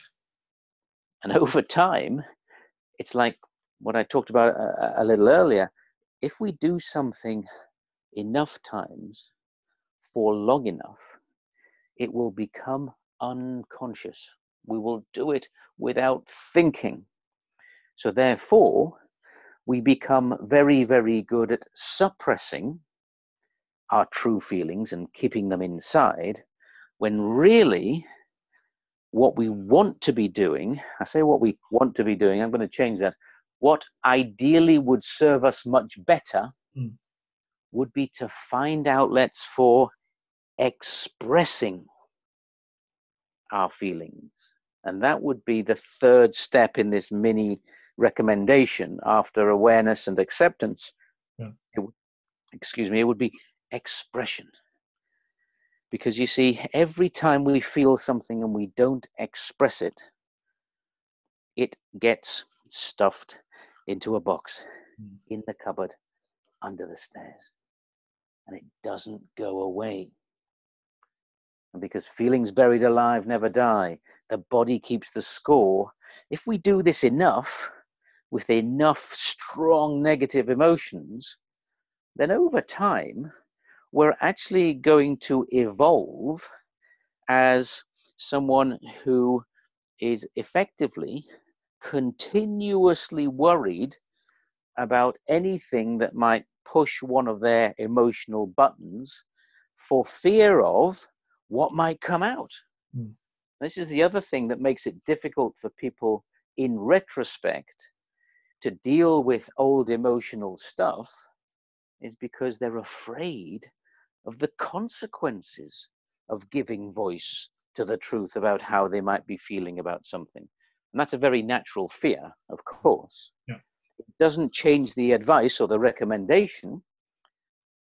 And over time, it's like what I talked about a, a little earlier. If we do something enough times for long enough, it will become unconscious. We will do it without thinking. So therefore, we become very, very good at suppressing our true feelings and keeping them inside, when really what we want to be doing, I say what we want to be doing, I'm going to change that. What ideally would serve us much better mm. would be to find outlets for expressing our feelings. And that would be the third step in this mini recommendation after awareness and acceptance. Yeah. It would, excuse me, it would be expression. Because you see, every time we feel something and we don't express it, it gets stuffed into a box mm. in the cupboard under the stairs. And it doesn't go away. And because feelings buried alive never die, the body keeps the score. If we do this enough, with enough strong negative emotions, then over time, we're actually going to evolve as someone who is effectively continuously worried about anything that might push one of their emotional buttons for fear of what might come out. Mm. This is the other thing that makes it difficult for people in retrospect to deal with old emotional stuff, is because they're afraid of the consequences of giving voice to the truth about how they might be feeling about something. And that's a very natural fear, of course. Yeah. It doesn't change the advice or the recommendation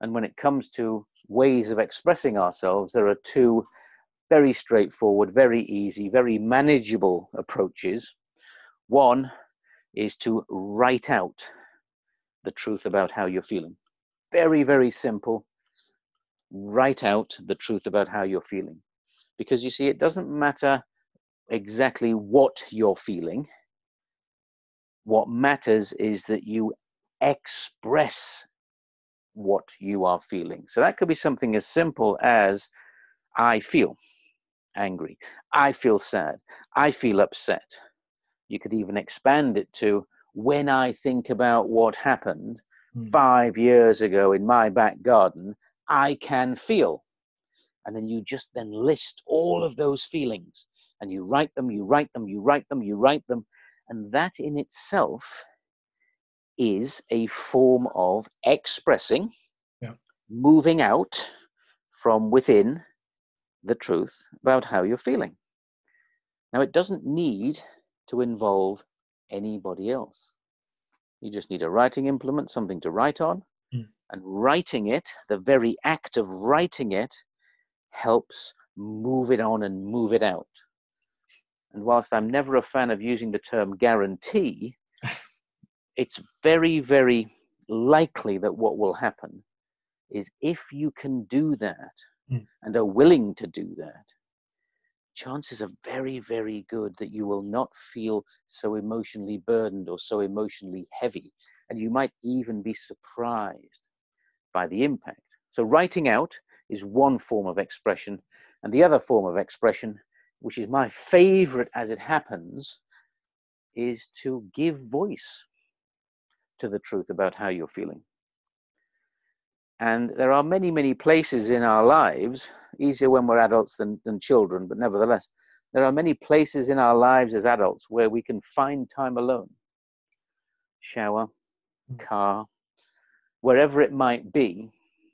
And when it comes to ways of expressing ourselves, there are two very straightforward, very easy, very manageable approaches. One is to write out the truth about how you're feeling. Very, very simple. Write out the truth about how you're feeling. Because you see, it doesn't matter exactly what you're feeling. What matters is that you express what you are feeling. So that could be something as simple as, I feel angry, I feel sad, I feel upset. You could even expand it to, when I think about what happened mm. five years ago in my back garden, I can feel. And then you just then list all of those feelings, and you write them, you write them, you write them, you write them. And that in itself is a form of expressing, yeah. moving out from within the truth about how you're feeling. Now, it doesn't need to involve anybody else. You just need a writing implement, something to write on, mm. and writing it, the very act of writing it, helps move it on and move it out. And whilst I'm never a fan of using the term guarantee, it's very, very likely that what will happen is, if you can do that mm. and are willing to do that, chances are very, very good that you will not feel so emotionally burdened or so emotionally heavy. And you might even be surprised by the impact. So writing out is one form of expression. And the other form of expression, which is my favorite as it happens, is to give voice to the truth about how you're feeling. And there are many, many places in our lives, easier when we're adults than, than children, but nevertheless, there are many places in our lives as adults where we can find time alone. Shower, car, wherever it might be,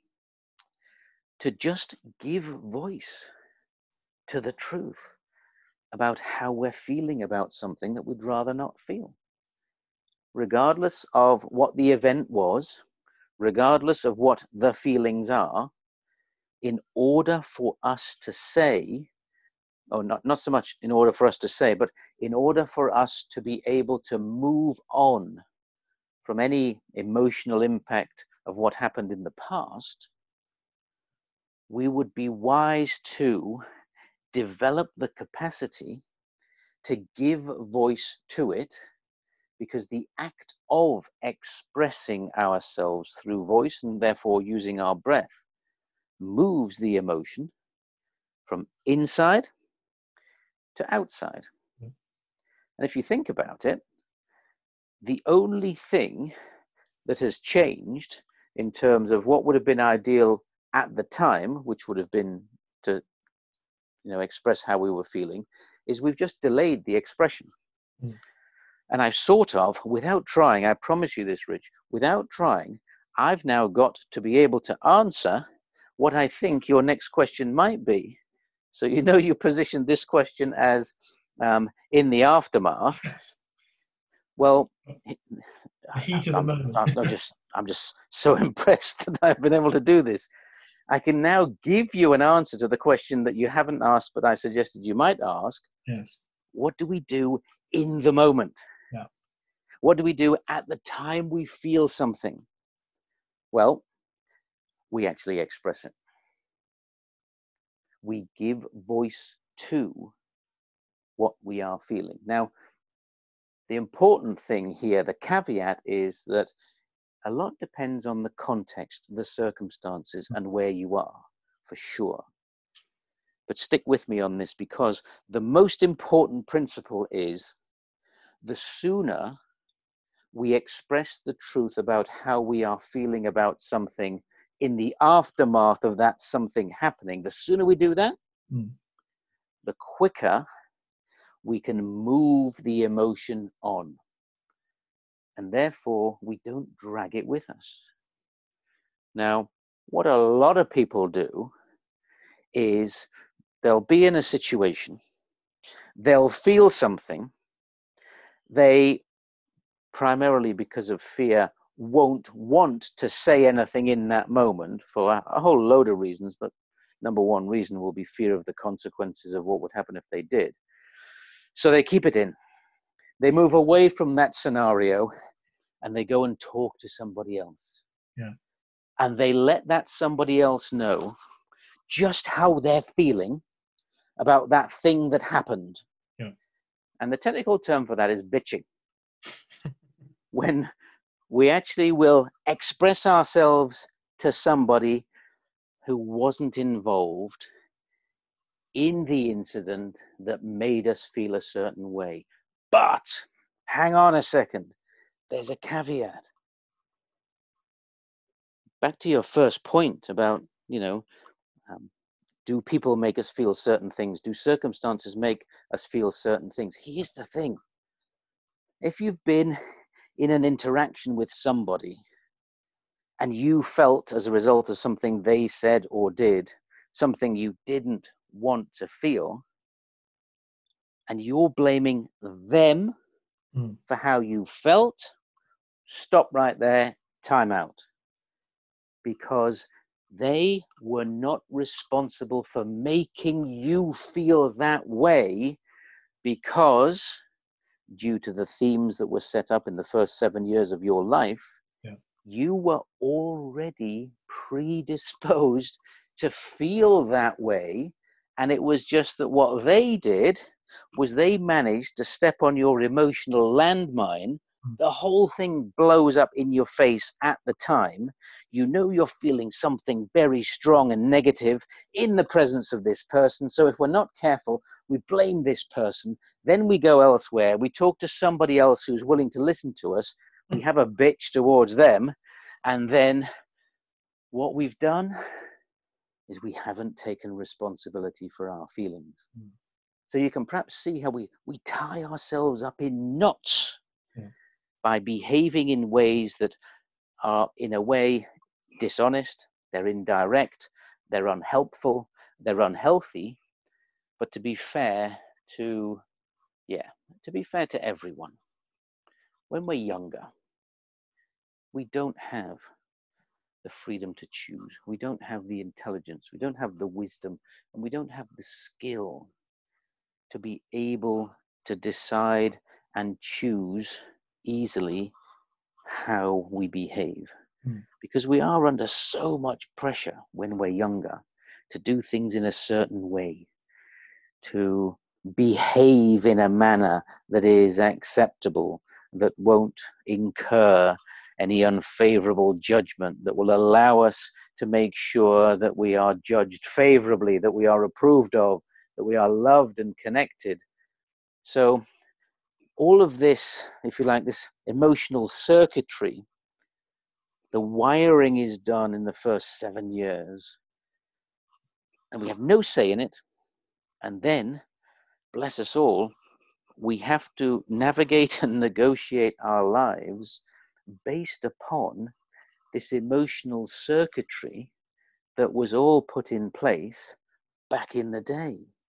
to just give voice to the truth about how we're feeling about something that we'd rather not feel. Regardless of what the event was, regardless of what the feelings are, in order for us to say, or not, not so much in order for us to say, but in order for us to be able to move on from any emotional impact of what happened in the past, we would be wise to develop the capacity to give voice to it, because the act of expressing ourselves through voice, and therefore using our breath, moves the emotion from inside to outside. Mm. And if you think about it, the only thing that has changed in terms of what would have been ideal at the time, which would have been to, you know, express how we were feeling, is we've just delayed the expression. Mm. And I've sort of, without trying, I promise you this, Rich, without trying, I've now got to be able to answer what I think your next question might be. So, you know, you positioned this question as um, in the aftermath. Yes. Well, the heat of the I'm, moment. I'm, I'm just, I'm just so impressed that I've been able to do this. I can now give you an answer to the question that you haven't asked, but I suggested you might ask. Yes. What do we do in the moment? Yeah. What do we do at the time we feel something? Well, we actually express it. We give voice to what we are feeling. Now, the important thing here, the caveat, is that a lot depends on the context, the circumstances, and where you are, for sure. But stick with me on this, because the most important principle is, the sooner we express the truth about how we are feeling about something in the aftermath of that something happening, the sooner we do that, mm. the quicker we can move the emotion on. And therefore, we don't drag it with us. Now, what a lot of people do is they'll be in a situation, they'll feel something, they, primarily because of fear, won't want to say anything in that moment for a, a whole load of reasons, but number one reason will be fear of the consequences of what would happen if they did. So they keep it in. They move away from that scenario and they go and talk to somebody else. Yeah. And they let that somebody else know just how they're feeling about that thing that happened. Yeah. And the technical term for that is bitching. When we actually will express ourselves to somebody who wasn't involved in the incident that made us feel a certain way. But hang on a second, there's a caveat. Back to your first point about, you know, um, do people make us feel certain things? Do circumstances make us feel certain things? Here's the thing. If you've been in an interaction with somebody and you felt as a result of something they said or did, something you didn't want to feel, and you're blaming them mm. for how you felt, stop right there, time out. Because they were not responsible for making you feel that way, because due to the themes that were set up in the first seven years of your life, yeah. you were already predisposed to feel that way. And it was just that what they did was they managed to step on your emotional landmine. The whole thing blows up in your face at the time. You know you're feeling something very strong and negative in the presence of this person. So if we're not careful, we blame this person. Then we go elsewhere. We talk to somebody else who's willing to listen to us. We have a bitch towards them. And then what we've done is we haven't taken responsibility for our feelings. Mm. So you can perhaps see how we, we tie ourselves up in knots. Yeah. By behaving in ways that are, in a way, dishonest, they're indirect, they're unhelpful, they're unhealthy. But to be fair to, yeah, to be fair to everyone, when we're younger, we don't have the freedom to choose. We don't have the intelligence, we don't have the wisdom, and we don't have the skill to be able to decide and choose easily how we behave. Mm. Because we are under so much pressure when we're younger to do things in a certain way, to behave in a manner that is acceptable, that won't incur any unfavorable judgment, that will allow us to make sure that we are judged favorably, that we are approved of, that we are loved and connected. So all of this, if you like, this emotional circuitry, the wiring is done in the first seven years, and we have no say in it. And then, bless us all, we have to navigate and negotiate our lives based upon this emotional circuitry that was all put in place back in the day.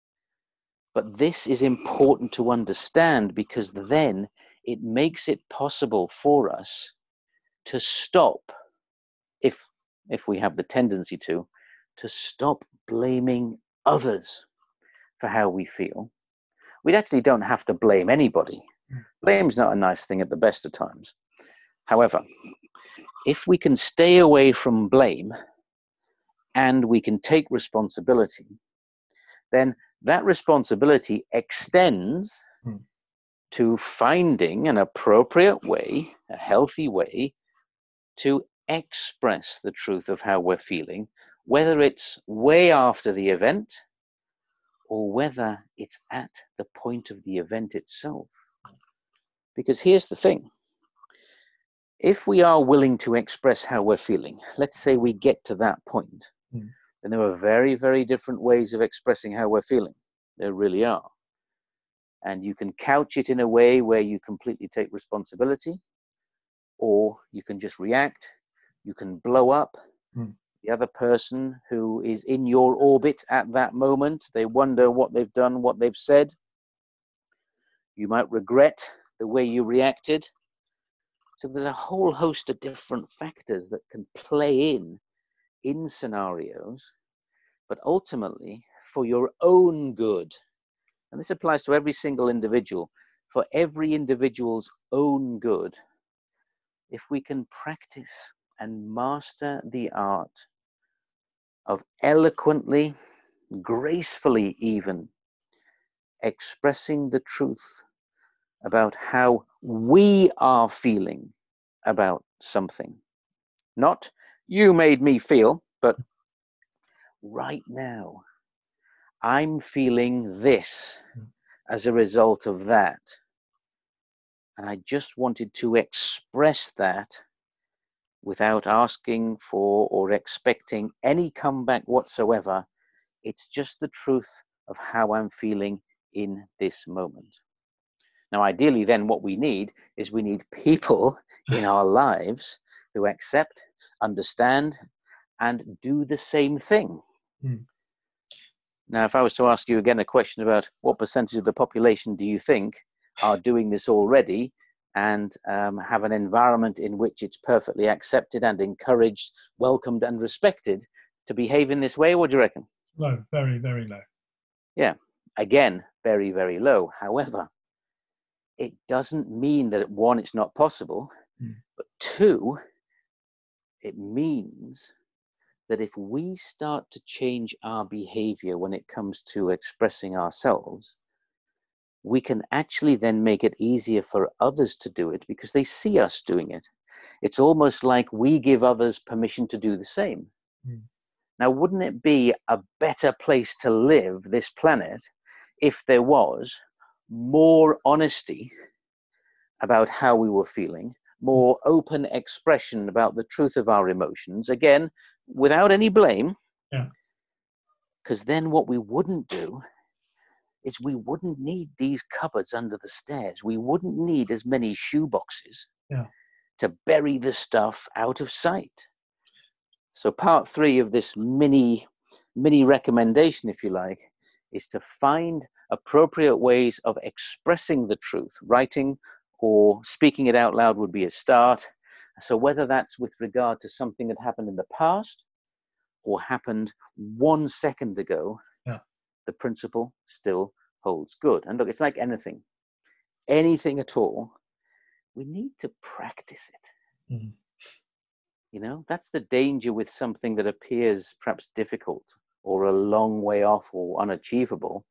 But this is important to understand, because then it makes it possible for us to stop, if if we have the tendency to, to stop blaming others for how we feel. We actually don't have to blame anybody. Blame's not a nice thing at the best of times. However, if we can stay away from blame and we can take responsibility, then that responsibility extends hmm. to finding an appropriate way, a healthy way, to express the truth of how we're feeling, whether it's way after the event or whether it's at the point of the event itself. Because here's the thing. If we are willing to express how we're feeling, let's say we get to that point, mm. then there are very, very different ways of expressing how we're feeling. There really are. And you can couch it in a way where you completely take responsibility, or you can just react. You can blow up. Mm. The other person who is in your orbit at that moment, they wonder what they've done, what they've said. You might regret the way you reacted. So there's a whole host of different factors that can play in in scenarios, but ultimately for your own good. And this applies to every single individual. For every individual's own good, if we can practice and master the art of eloquently, gracefully even, expressing the truth about how we are feeling about something. Not, you made me feel, but right now, I'm feeling this as a result of that. And I just wanted to express that without asking for or expecting any comeback whatsoever. It's just the truth of how I'm feeling in this moment. Now, ideally, then what we need is we need people in our lives who accept, understand, and do the same thing. Mm. Now, if I was to ask you again a question about what percentage of the population do you think are doing this already and um, have an environment in which it's perfectly accepted and encouraged, welcomed and respected to behave in this way, what do you reckon? Low, very, very low. Yeah, again, very, very low. However, it doesn't mean that, one, it's not possible, mm. but two, it means that if we start to change our behavior when it comes to expressing ourselves, we can actually then make it easier for others to do it because they see us doing it. It's almost like we give others permission to do the same. Mm. Now, wouldn't it be a better place to live, this planet, if there was more honesty about how we were feeling, more open expression about the truth of our emotions, again, without any blame? Yeah. Because then what we wouldn't do is we wouldn't need these cupboards under the stairs. We wouldn't need as many shoe boxes yeah. to bury the stuff out of sight. So part three of this mini, mini recommendation, if you like, is to find appropriate ways of expressing the truth. Writing or speaking it out loud would be a start. So whether that's with regard to something that happened in the past or happened one second ago, yeah. the principle still holds good. And look, it's like anything, anything at all, we need to practice it. Mm-hmm. You know, that's the danger with something that appears perhaps difficult or a long way off or unachievable.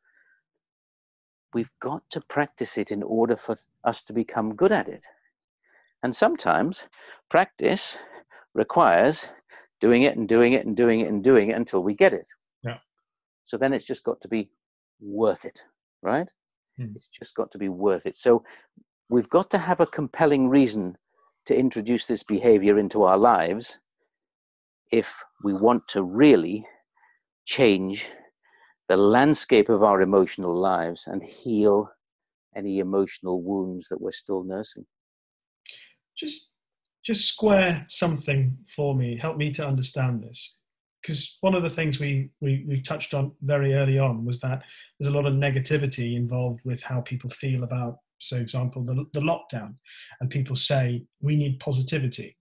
We've got to practice it in order for us to become good at it. And sometimes practice requires doing it and doing it and doing it and doing it until we get it. Yeah. So then it's just got to be worth it, right? Mm. It's just got to be worth it. So we've got to have a compelling reason to introduce this behavior into our lives if we want to really change the landscape of our emotional lives and heal any emotional wounds that we're still nursing. Just, just square something for me. Help me to understand this. Because one of the things we, we, we touched on very early on was that there's a lot of negativity involved with how people feel about, for example, the, the lockdown. And people say, we need positivity.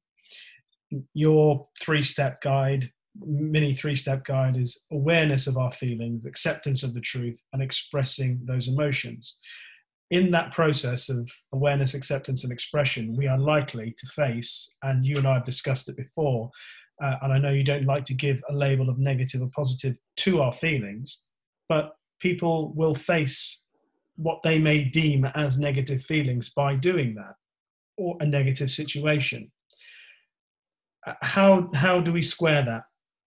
Your three-step guide, mini three-step guide, is awareness of our feelings, acceptance of the truth, and expressing those emotions. In that process of awareness, acceptance, and expression, we are likely to face, and you and I have discussed it before, uh, and I know you don't like to give a label of negative or positive to our feelings, but people will face what they may deem as negative feelings by doing that, or a negative situation. How, how do we square that?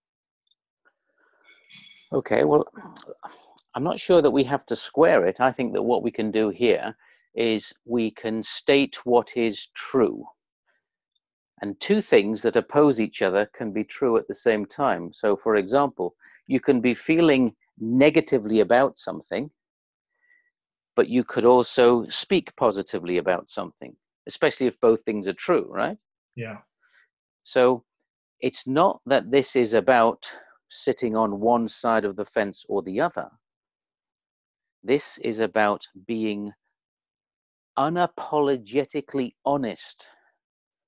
Okay, well, I'm not sure that we have to square it. I think that what we can do here is we can state what is true. And two things that oppose each other can be true at the same time. So, for example, you can be feeling negatively about something, but you could also speak positively about something, especially if both things are true, right? Yeah. So it's not that this is about sitting on one side of the fence or the other. This is about being unapologetically honest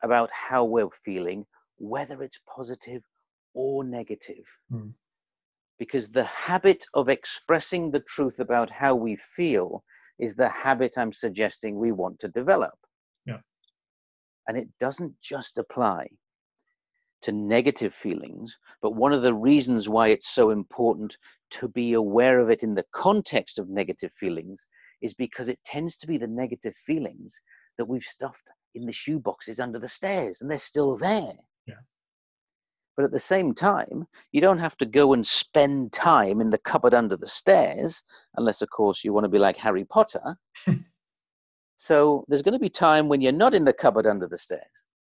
about how we're feeling, whether it's positive or negative. Mm. Because the habit of expressing the truth about how we feel is the habit I'm suggesting we want to develop. Yeah. And it doesn't just apply to negative feelings, but one of the reasons why it's so important to be aware of it in the context of negative feelings is because it tends to be the negative feelings that we've stuffed in the shoe boxes under the stairs, and they're still there. Yeah. But at the same time, you don't have to go and spend time in the cupboard under the stairs, unless, of course, you want to be like Harry Potter. So there's going to be time when you're not in the cupboard under the stairs.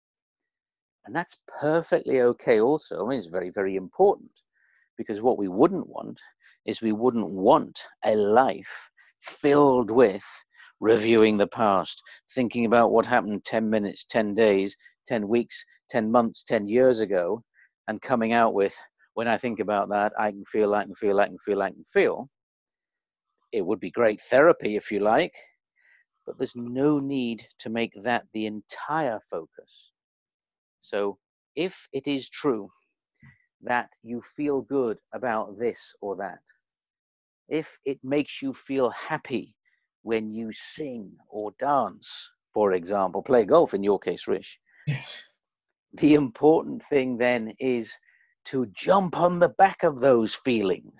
And that's perfectly okay also. I mean, it's very, very important, because what we wouldn't want is we wouldn't want a life filled with reviewing the past, thinking about what happened ten minutes, ten days, ten weeks, ten months, ten years ago, and coming out with, when I think about that, I can feel, I can feel, I can feel, I can feel. It would be great therapy, if you like, but there's no need to make that the entire focus. So if it is true that you feel good about this or that, if it makes you feel happy when you sing or dance, for example, play golf in your case, Rish, Yes. the important thing then is to jump on the back of those feelings.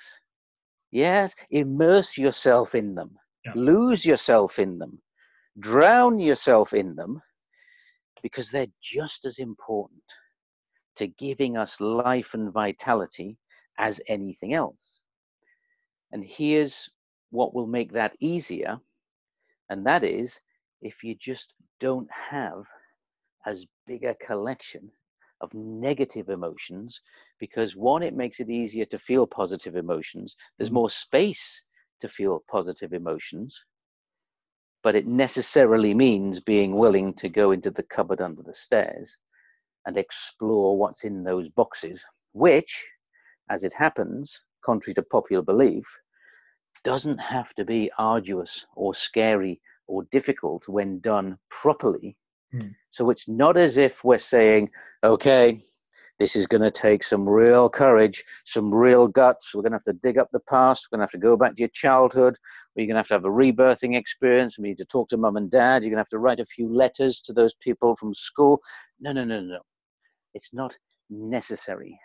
Yes, immerse yourself in them, Yeah. lose yourself in them, drown yourself in them, because they're just as important to giving us life and vitality as anything else. And here's what will make that easier, and that is if you just don't have as big a collection of negative emotions, because one, it makes it easier to feel positive emotions. There's Mm. more space to feel positive emotions, but it necessarily means being willing to go into the cupboard under the stairs and explore what's in those boxes, which, as it happens, contrary to popular belief, doesn't have to be arduous or scary or difficult when done properly. Mm. So it's not as if we're saying, okay, this is going to take some real courage, some real guts. We're going to have to dig up the past. We're going to have to go back to your childhood. You're going to have to have a rebirthing experience. We need to talk to mum and dad. You're going to have to write a few letters to those people from school. No, no, no, no. It's not necessary.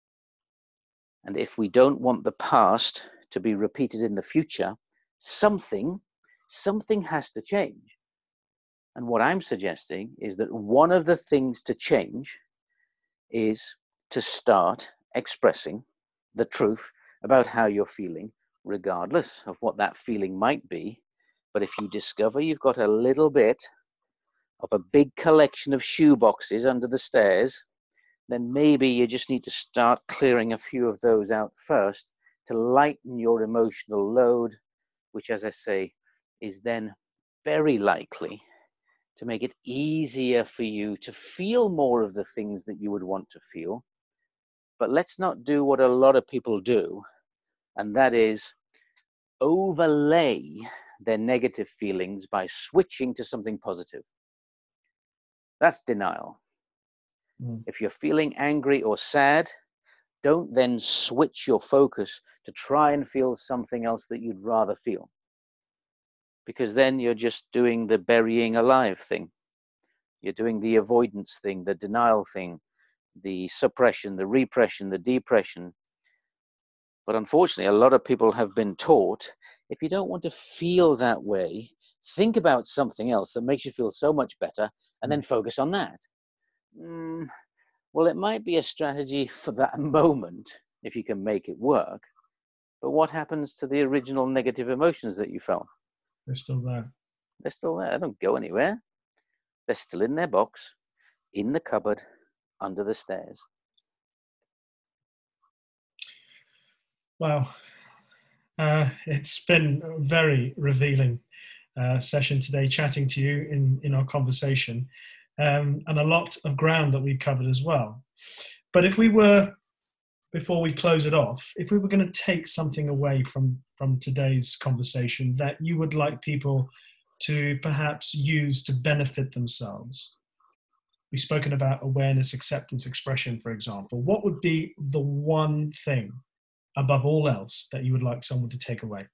And if we don't want the past to be repeated in the future, something, something has to change. And what I'm suggesting is that one of the things to change is to start expressing the truth about how you're feeling, regardless of what that feeling might be. But if you discover you've got a little bit of a big collection of shoe boxes under the stairs, then maybe you just need to start clearing a few of those out first to lighten your emotional load, which, as I say, is then very likely to make it easier for you to feel more of the things that you would want to feel. But let's not do what a lot of people do, and that is overlay their negative feelings by switching to something positive. That's denial. Mm. If you're feeling angry or sad, don't then switch your focus to try and feel something else that you'd rather feel, because then you're just doing the burying alive thing. You're doing the avoidance thing, the denial thing, the suppression, the repression, the depression. But unfortunately, a lot of people have been taught, if you don't want to feel that way, think about something else that makes you feel so much better, and then focus on that. Mm, well, it might be a strategy for that moment, if you can make it work. But what happens to the original negative emotions that you felt? They're still there. They're still there. They don't go anywhere. They're still in their box, in the cupboard, under the stairs. Wow. Uh, it's been a very revealing uh, session today, chatting to you in, in our conversation, um, and a lot of ground that we've covered as well. But if we were, before we close it off, if we were going to take something away from, from today's conversation that you would like people to perhaps use to benefit themselves we've spoken about awareness, acceptance, expression, for example. What would be the one thing above all else that you would like someone to take away?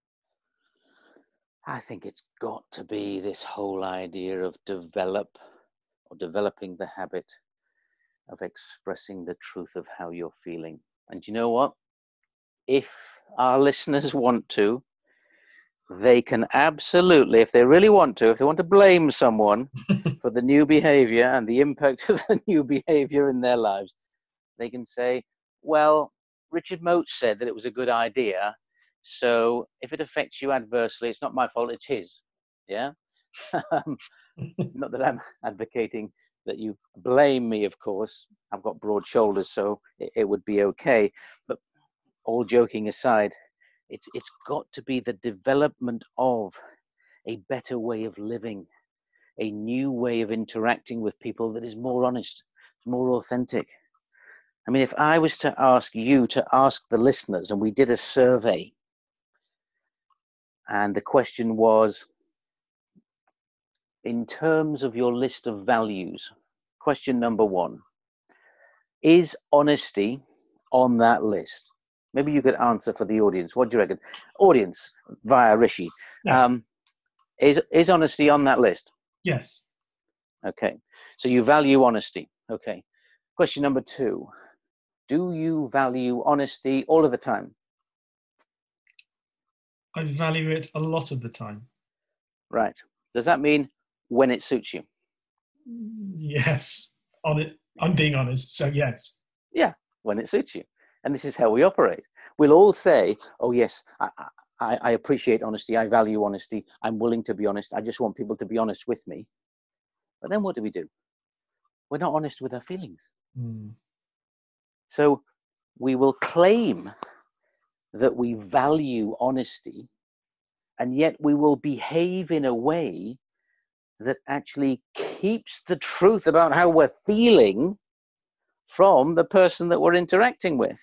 I think it's got to be this whole idea of develop or developing the habit of expressing the truth of how you're feeling. And you know what? If our listeners want to, they can absolutely, if they really want to, if they want to blame someone for the new behavior and the impact of the new behavior in their lives, they can say, well, Richard Mote said that it was a good idea. So if it affects you adversely, it's not my fault, it's his. Yeah. Not that I'm advocating that you blame me, of course. I've got broad shoulders, so it, it would be okay. But all joking aside, it's it's got to be the development of a better way of living, a new way of interacting with people that is more honest, more authentic. I mean, if I was to ask you to ask the listeners, and we did a survey, and the question was, in terms of your list of values, question number one, is honesty on that list? Maybe you could answer for the audience. What do you reckon? Audience, via Rishi. Yes. Um, is, is honesty on that list? Yes. Okay. So you value honesty. Okay. Question number two. Do you value honesty all of the time? I value it a lot of the time. Right. Does that mean when it suits you? Yes. On it, I'm being honest. So yes. Yeah, when it suits you. And this is how we operate. We'll all say, oh, yes, I, I, I appreciate honesty. I value honesty. I'm willing to be honest. I just want people to be honest with me. But then what do we do? We're not honest with our feelings. Mm. So we will claim that we value honesty, and yet we will behave in a way that actually keeps the truth about how we're feeling from the person that we're interacting with.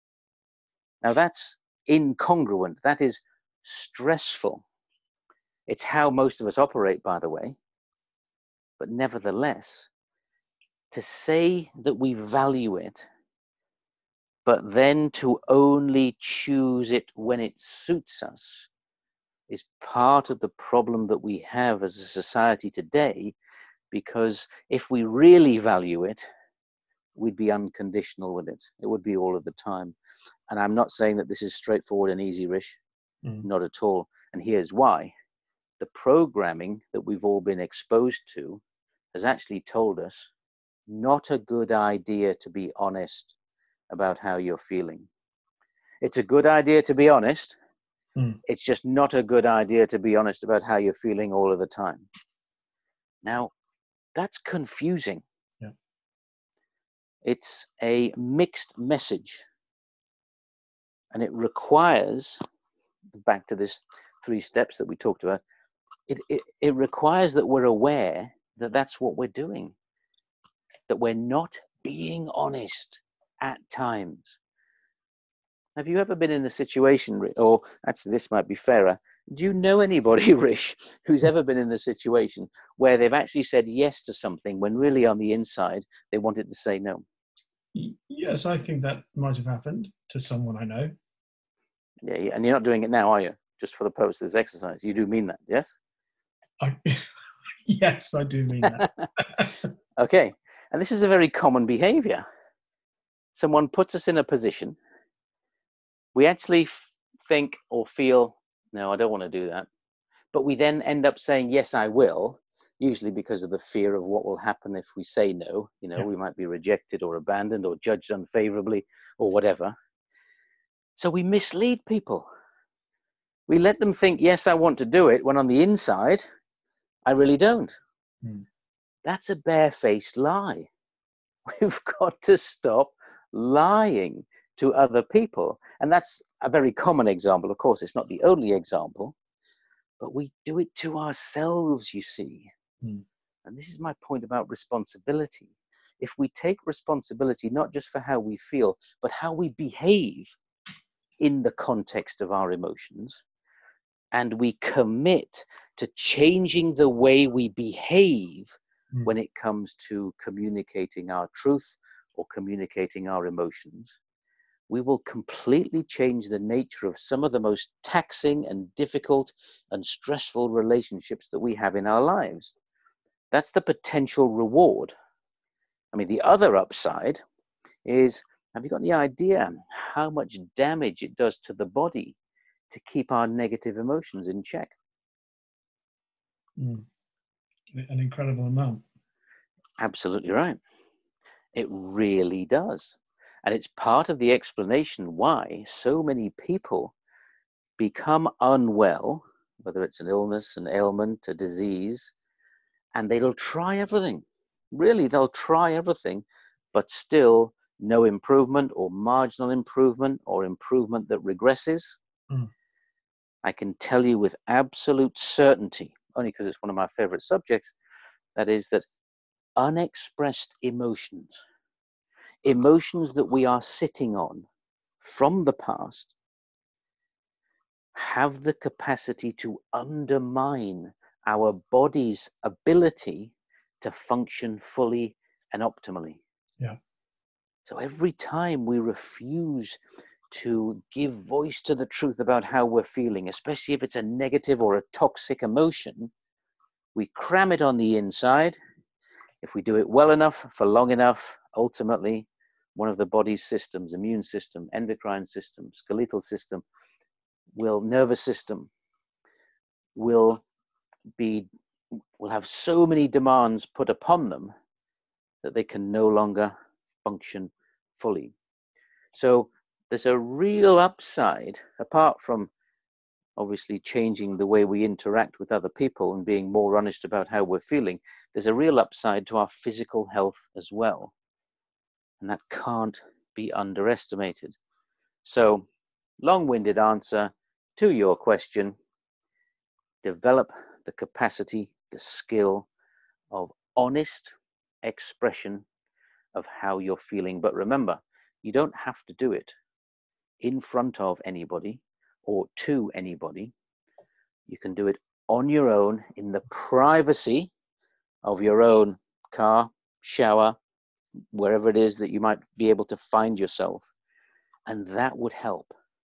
Now that's incongruent. That is stressful. It's how most of us operate, by the way. But nevertheless, to say that we value it, but then to only choose it when it suits us, is part of the problem that we have as a society today, because if we really value it, we'd be unconditional with it. It would be all of the time. And I'm not saying that this is straightforward and easy, Rish. Mm. Not at all. And here's why. The programming that we've all been exposed to has actually told us not a good idea to be honest about how you're feeling. It's a good idea to be honest. Mm. It's just not a good idea to be honest about how you're feeling all of the time. Now, that's confusing. Yeah. It's a mixed message. And it requires, back to this three steps that we talked about, it, it, it requires that we're aware that that's what we're doing, that we're not being honest at times. Have you ever been in a situation, or actually this might be fairer, do you know anybody, Rish, who's ever been in a situation where they've actually said yes to something when really on the inside they wanted to say no? Yes, I think that might have happened to someone I know. Yeah, and you're not doing it now, are you? Just for the post, this exercise. You do mean that, yes? I, yes, I do mean that. Okay, and this is a very common behavior. Someone puts us in a position. We actually think or feel, no, I don't want to do that. But we then end up saying, yes, I will, usually because of the fear of what will happen if we say no. You know, yeah. We might be rejected or abandoned or judged unfavorably or whatever. So we mislead people. We let them think, yes, I want to do it, when on the inside, I really don't. Hmm. That's a barefaced lie. We've got to stop lying to other people. And that's a very common example. Of course, it's not the only example, but we do it to ourselves, you see. Hmm. And this is my point about responsibility. If we take responsibility, not just for how we feel, but how we behave in the context of our emotions, and we commit to changing the way we behave mm. when it comes to communicating our truth or communicating our emotions, we will completely change the nature of some of the most taxing and difficult and stressful relationships that we have in our lives. That's the potential reward. I mean, the other upside is, have you got any idea how much damage it does to the body to keep our negative emotions in check? Mm. An incredible amount. Absolutely right. It really does. And it's part of the explanation why so many people become unwell, whether it's an illness, an ailment, a disease, and they'll try everything. Really, they'll try everything, but still no improvement or marginal improvement or improvement that regresses. Mm. I can tell you with absolute certainty, only because it's one of my favorite subjects, that is that unexpressed emotions, emotions that we are sitting on from the past, have the capacity to undermine our body's ability to function fully and optimally. Yeah. So every time we refuse to give voice to the truth about how we're feeling, especially if it's a negative or a toxic emotion, we cram it on the inside. If we do it well enough for long enough, ultimately, one of the body's systems, immune system, endocrine system, skeletal system, will nervous system, will be, will have so many demands put upon them that they can no longer function fully. So there's a real upside, apart from obviously changing the way we interact with other people and being more honest about how we're feeling. There's a real upside to our physical health as well. And that can't be underestimated. So, long-winded answer to your question: develop the capacity, the skill of honest expression of how you're feeling. But remember, you don't have to do it in front of anybody or to anybody. You can do it on your own in the privacy of your own car, shower, wherever it is that you might be able to find yourself. And that would help.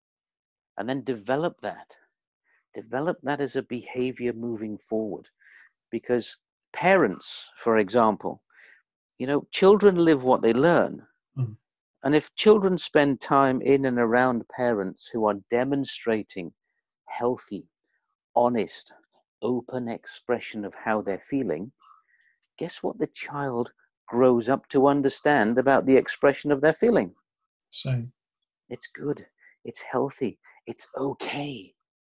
And then develop that. Develop that as a behavior moving forward. Because parents, for example, you know, children live what they learn. Mm. And if children spend time in and around parents who are demonstrating healthy, honest, open expression of how they're feeling, guess what the child grows up to understand about the expression of their feeling? Same. It's good. It's healthy. It's okay.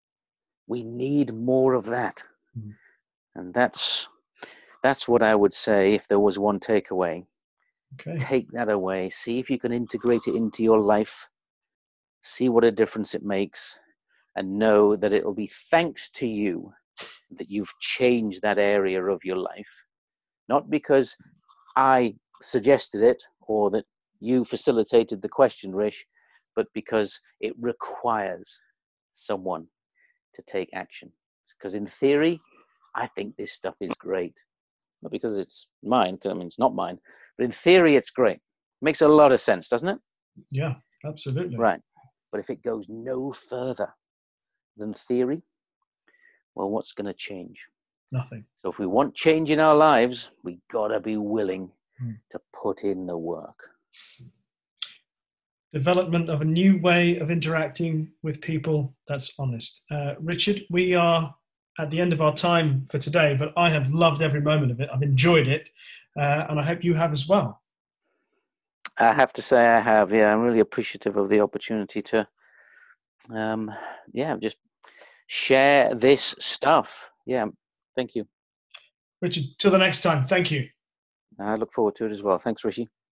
We need more of that. Mm. And that's that's what I would say if there was one takeaway. Okay. Take that away. See if you can integrate it into your life. See what a difference it makes. And know that it'll be thanks to you that you've changed that area of your life. Not because I suggested it or that you facilitated the question, Rish, but because it requires someone to take action. Because in theory, I think this stuff is great. Not because it's mine, because I mean, it's not mine, but in theory, it's great. Makes a lot of sense, doesn't it? Yeah, absolutely. Right. But if it goes no further than theory, well, what's going to change? Nothing. So if we want change in our lives, we got to be willing Mm. to put in the work. Development of a new way of interacting with people that's honest. Uh, Richard, we are at the end of our time for today, but I have loved every moment of it. I've enjoyed it, uh, and I hope you have as well. I have to say I have, yeah. I'm really appreciative of the opportunity to, um, yeah, just share this stuff. Yeah, thank you. Richard, till the next time, thank you. I look forward to it as well. Thanks, Rishi.